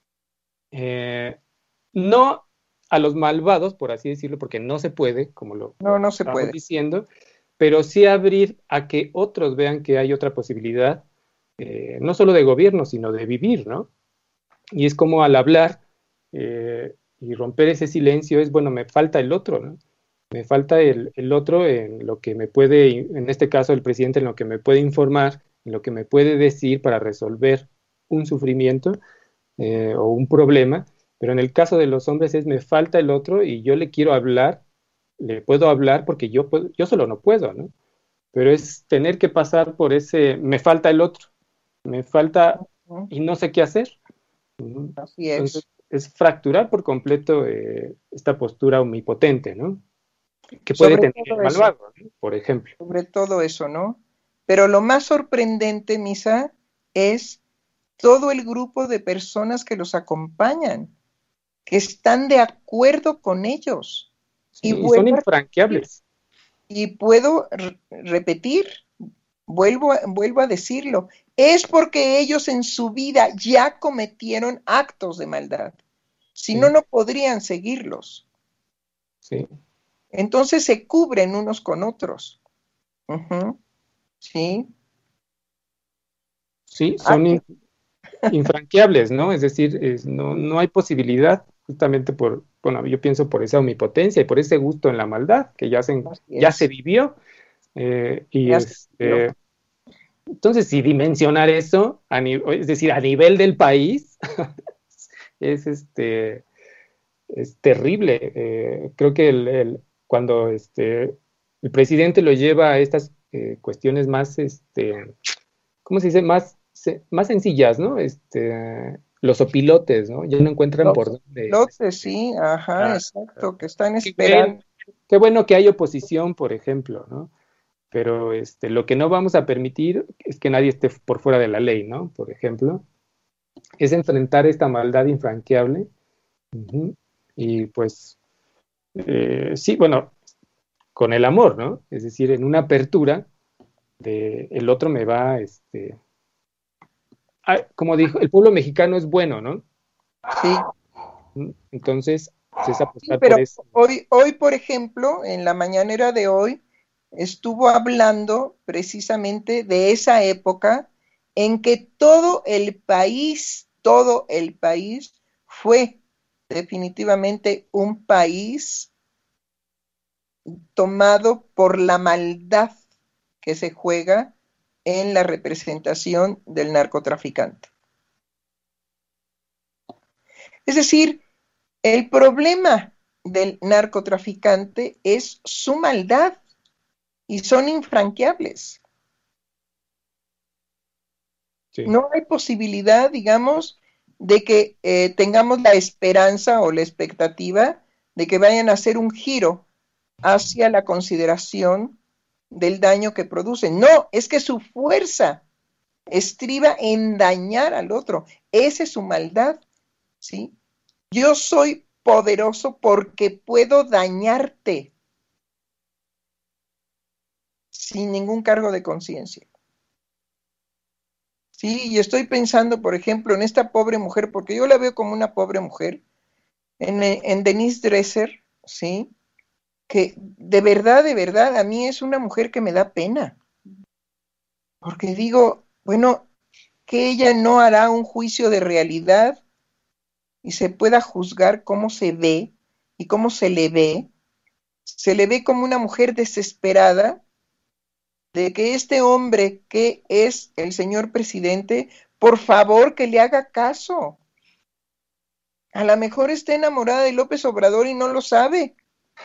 no a los malvados, por así decirlo, porque no se puede, como lo No se estamos puede. diciendo, pero sí abrir a que otros vean que hay otra posibilidad, no solo de gobierno, sino de vivir, ¿no? Y es como al hablar y romper ese silencio es, bueno, me falta el otro, ¿no? Me falta el otro en lo que me puede, en este caso el presidente, en lo que me puede informar, en lo que me puede decir para resolver un sufrimiento o un problema, pero en el caso de los hombres es me falta el otro y yo le quiero hablar, le puedo hablar porque yo solo no puedo, ¿no? Pero es tener que pasar por ese, me falta el otro, me falta y no sé qué hacer. Así Entonces, es. es fracturar por completo esta postura omnipotente, ¿no? Que puede Sobre tener el todo eso. malvado, ¿no? Por ejemplo. Sobre todo eso, ¿no? Pero lo más sorprendente, Misa, es todo el grupo de personas que los acompañan, que están de acuerdo con ellos. Sí, y son vuelvo infranqueables. y puedo repetir, vuelvo a decirlo, es porque ellos en su vida ya cometieron actos de maldad. Si no, no podrían seguirlos. Sí. Entonces se cubren unos con otros. Sí. Sí, son infranqueables, ¿no? Es decir, no hay posibilidad, justamente bueno, yo pienso por esa omnipotencia y por ese gusto en la maldad que ya se vivió. Entonces, si dimensionar eso, es decir, a nivel del país, es terrible. Creo que cuando el presidente lo lleva a estas cuestiones más, ¿cómo se dice? Más sencillas, ¿no? Los opilotes, ¿no? Ya no encuentran por dónde. Lotes, sí, ajá, exacto, que están esperando. Qué bueno que hay oposición, por ejemplo, ¿no? Pero lo que no vamos a permitir es que nadie esté por fuera de la ley, ¿no? Por ejemplo, es enfrentar esta maldad infranqueable. Y pues Sí, bueno, con el amor, ¿no? Es decir, en una apertura el otro me va, como dijo, el pueblo mexicano es bueno, ¿no? Sí. Entonces, pues es Sí, apostar por pero eso. hoy, por ejemplo, en la mañanera de hoy, estuvo hablando precisamente de esa época en que todo el país fue definitivamente un país tomado por la maldad que se juega en la representación del narcotraficante. Es decir, el problema del narcotraficante es su maldad y son infranqueables. Sí. No hay posibilidad, digamos, de que tengamos la esperanza o la expectativa de que vayan a hacer un giro hacia la consideración del daño que producen. No, es que su fuerza estriba en dañar al otro. Esa es su maldad, ¿sí? Yo soy poderoso porque puedo dañarte sin ningún cargo de conciencia. Sí, y estoy pensando, por ejemplo, en esta pobre mujer, porque yo la veo como una pobre mujer, en Denise Dresser, ¿sí? Que de verdad, a mí es una mujer que me da pena. Porque digo, bueno, que ella no hará un juicio de realidad y se pueda juzgar cómo se ve y cómo se le ve. Se le ve como una mujer desesperada de que este hombre que es el señor presidente, por favor que le haga caso. A lo mejor está enamorada de López Obrador y no lo sabe.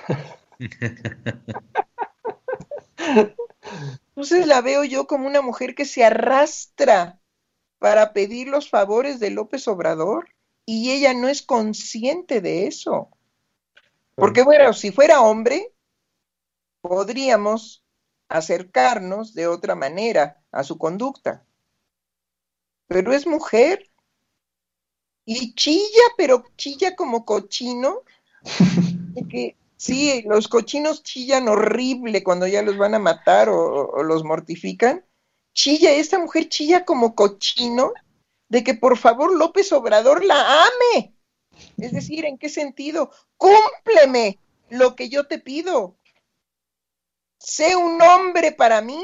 Entonces la veo yo como una mujer que se arrastra para pedir los favores de López Obrador y ella no es consciente de eso. Porque bueno, si fuera hombre, podríamos acercarnos de otra manera a su conducta. Pero es mujer y chilla, pero chilla como cochino. Que, sí, los cochinos chillan horrible cuando ya los van a matar o los mortifican. Chilla, esta mujer chilla como cochino de que por favor López Obrador la ame. Es decir, ¿en qué sentido? Cúmpleme lo que yo te pido. Sé un hombre para mí.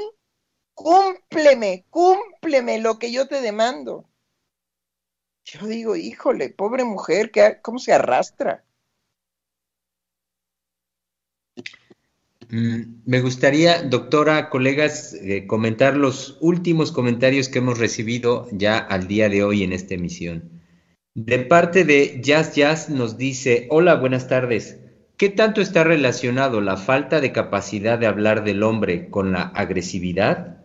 Cúmpleme lo que yo te demando. Yo digo, híjole, pobre mujer, ¿cómo se arrastra? Me gustaría, doctora, colegas, comentar los últimos comentarios que hemos recibido ya al día de hoy en esta emisión. De parte de Jazz nos dice, hola, buenas tardes. ¿Qué tanto está relacionado la falta de capacidad de hablar del hombre con la agresividad?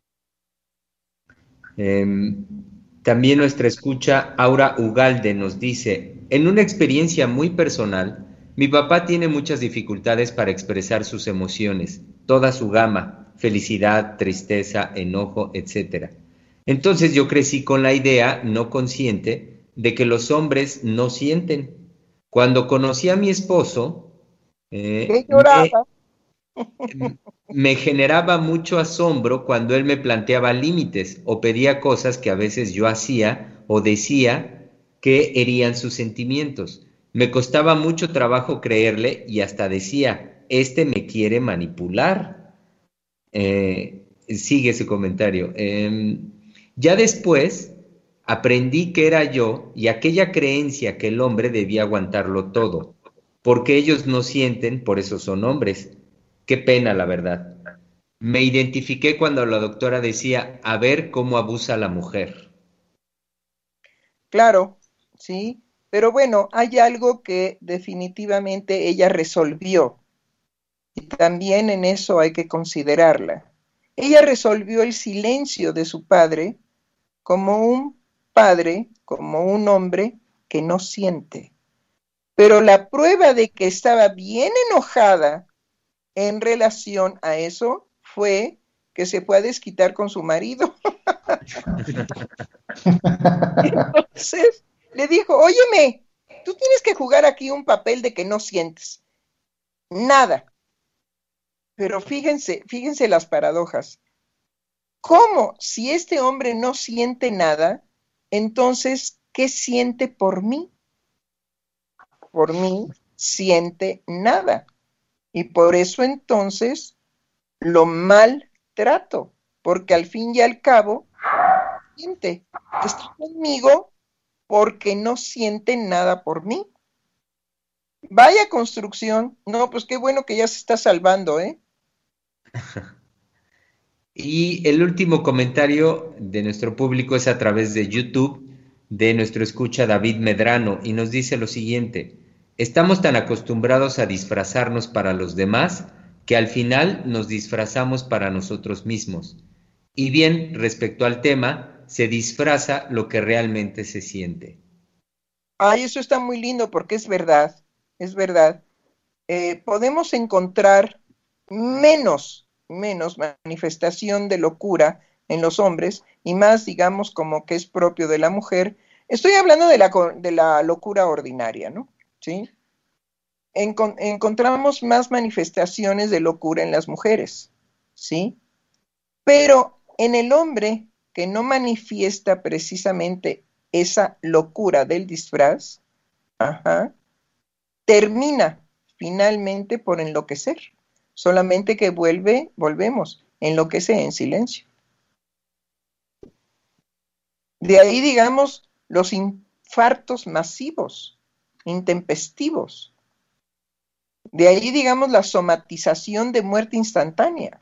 También nuestra escucha Aura Ugalde nos dice, en una experiencia muy personal, mi papá tiene muchas dificultades para expresar sus emociones, toda su gama, felicidad, tristeza, enojo, etc. Entonces yo crecí con la idea no consciente de que los hombres no sienten. Cuando conocí a mi esposo, ¿Qué me, lloraba? me generaba mucho asombro cuando él me planteaba límites o pedía cosas que a veces yo hacía o decía que herían sus sentimientos. Me costaba mucho trabajo creerle y hasta decía, este me quiere manipular. Sigue ese comentario. Ya después aprendí que era yo y aquella creencia que el hombre debía aguantarlo todo, porque ellos no sienten, por eso son hombres. Qué pena, la verdad. Me identifiqué cuando la doctora decía, a ver cómo abusa la mujer. Claro, sí, pero bueno, hay algo que definitivamente ella resolvió y también en eso hay que considerarla. Ella resolvió el silencio de su padre, como un hombre que no siente. Pero la prueba de que estaba bien enojada en relación a eso fue que se fue a desquitar con su marido. Entonces le dijo, óyeme, tú tienes que jugar aquí un papel de que no sientes. nada. Pero fíjense las paradojas. ¿Cómo? Si este hombre no siente nada, entonces, ¿qué siente por mí? Por mí siente nada. Y por eso entonces lo maltrato, porque al fin y al cabo siente. Está conmigo porque no siente nada por mí. Vaya construcción. No, pues qué bueno que ya se está salvando, ¿eh? Y el último comentario de nuestro público es a través de YouTube, de nuestro escucha David Medrano, y nos dice lo siguiente: estamos tan acostumbrados a disfrazarnos para los demás que al final nos disfrazamos para nosotros mismos. Y bien, respecto al tema, se disfraza lo que realmente se siente. Ay, eso está muy lindo porque es verdad, es verdad. Podemos encontrar menos manifestación de locura en los hombres y más, digamos, como que es propio de la mujer. Estoy hablando de la locura ordinaria, ¿no? ¿Sí? Encontramos más manifestaciones de locura en las mujeres, ¿sí? Pero en el hombre que no manifiesta precisamente esa locura del disfraz, termina finalmente por enloquecer. Solamente que volvemos, enloquece en silencio. De ahí, digamos, los infartos masivos, intempestivos. De ahí, digamos, la somatización de muerte instantánea.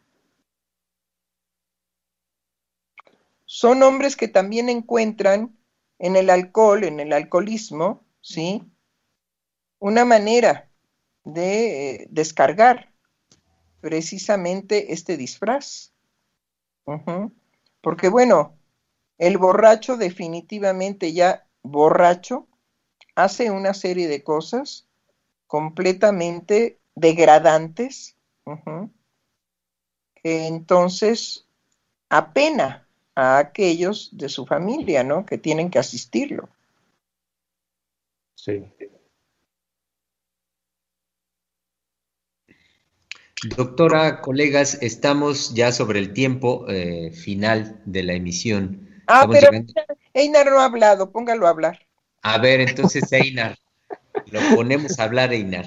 Son hombres que también encuentran en el alcohol, en el alcoholismo, ¿sí?, una manera de descargar precisamente este disfraz. Porque bueno, el borracho definitivamente ya borracho hace una serie de cosas completamente degradantes, que entonces apena a aquellos de su familia, ¿no?, que tienen que asistirlo. Sí. Doctora, colegas, estamos ya sobre el tiempo final de la emisión. Ah, Estamos pero llegando. Einar no ha hablado, póngalo a hablar. A ver, entonces, Einar, lo ponemos a hablar, Einar.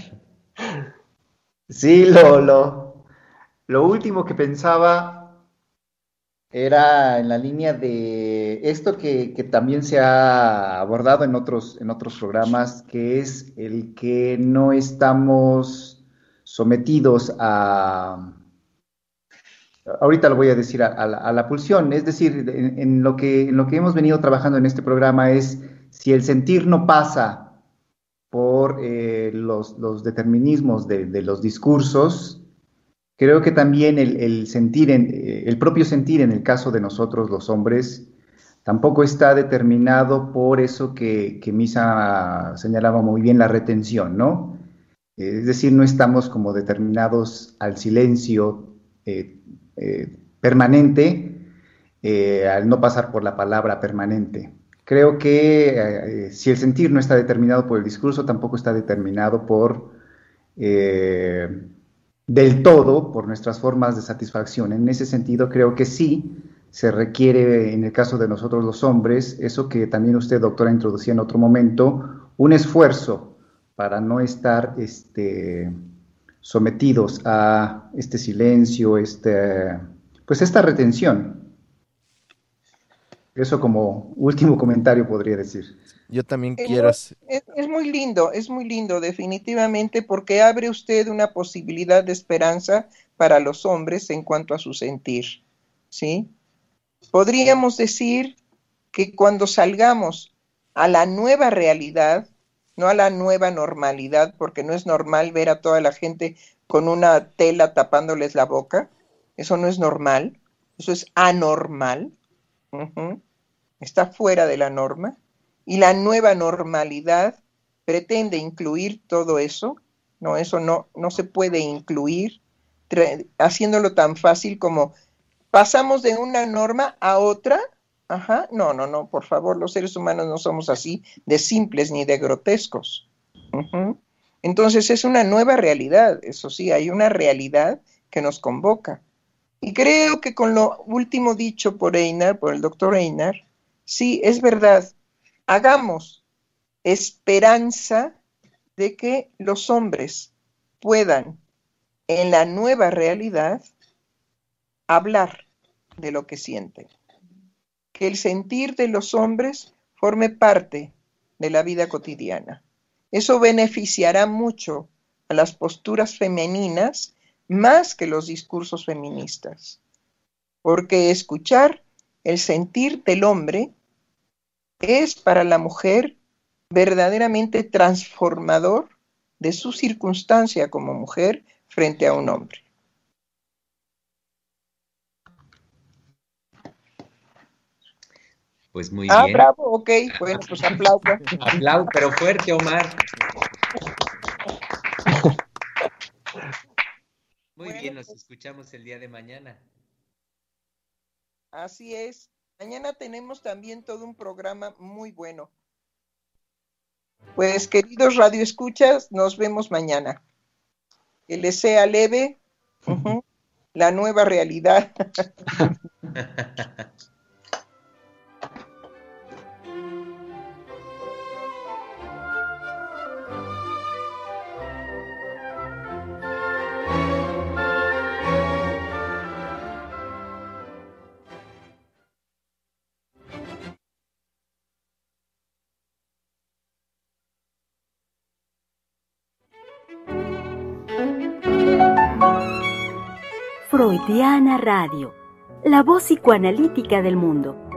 Sí, lo último que pensaba era en la línea de esto que también se ha abordado en otros programas, que es el que no estamos sometidos a, ahorita lo voy a decir, a la pulsión. Es decir, en lo que hemos venido trabajando en este programa es si el sentir no pasa por los determinismos de los discursos. Creo que también el sentir, el propio sentir en el caso de nosotros los hombres, tampoco está determinado por eso que Misa señalaba muy bien, la retención, ¿no? Es decir, no estamos como determinados al silencio permanente, al no pasar por la palabra permanente. Creo que si el sentir no está determinado por el discurso, tampoco está determinado por del todo por nuestras formas de satisfacción. En ese sentido, creo que sí se requiere, en el caso de nosotros los hombres, eso que también usted, doctora, introducía en otro momento, un esfuerzo para no estar sometidos a este silencio, pues esta retención. Eso como último comentario podría decir. Yo también quiero... Es muy lindo definitivamente, porque abre usted una posibilidad de esperanza para los hombres en cuanto a su sentir, ¿sí? Podríamos decir que cuando salgamos a la nueva realidad, no a la nueva normalidad, porque no es normal ver a toda la gente con una tela tapándoles la boca, eso no es normal, eso es anormal, está fuera de la norma. Y la nueva normalidad pretende incluir todo eso. No, eso no se puede incluir haciéndolo tan fácil como pasamos de una norma a otra. No, por favor, los seres humanos no somos así de simples ni de grotescos. Entonces es una nueva realidad, eso sí, hay una realidad que nos convoca. Y creo que con lo último dicho por el doctor Einar, sí, es verdad, hagamos esperanza de que los hombres puedan en la nueva realidad hablar de lo que sienten. Que el sentir de los hombres forme parte de la vida cotidiana. Eso beneficiará mucho a las posturas femeninas más que los discursos feministas. Porque escuchar el sentir del hombre es para la mujer verdaderamente transformador de su circunstancia como mujer frente a un hombre. Pues muy bien. Bravo, ok, bueno, pues aplauso. Aplauso, pero fuerte, Omar. Muy bien, nos escuchamos el día de mañana. Así es. Mañana tenemos también todo un programa muy bueno. Pues, queridos radioescuchas, nos vemos mañana. Que les sea leve la nueva realidad. Freudiana Radio, la voz psicoanalítica del mundo.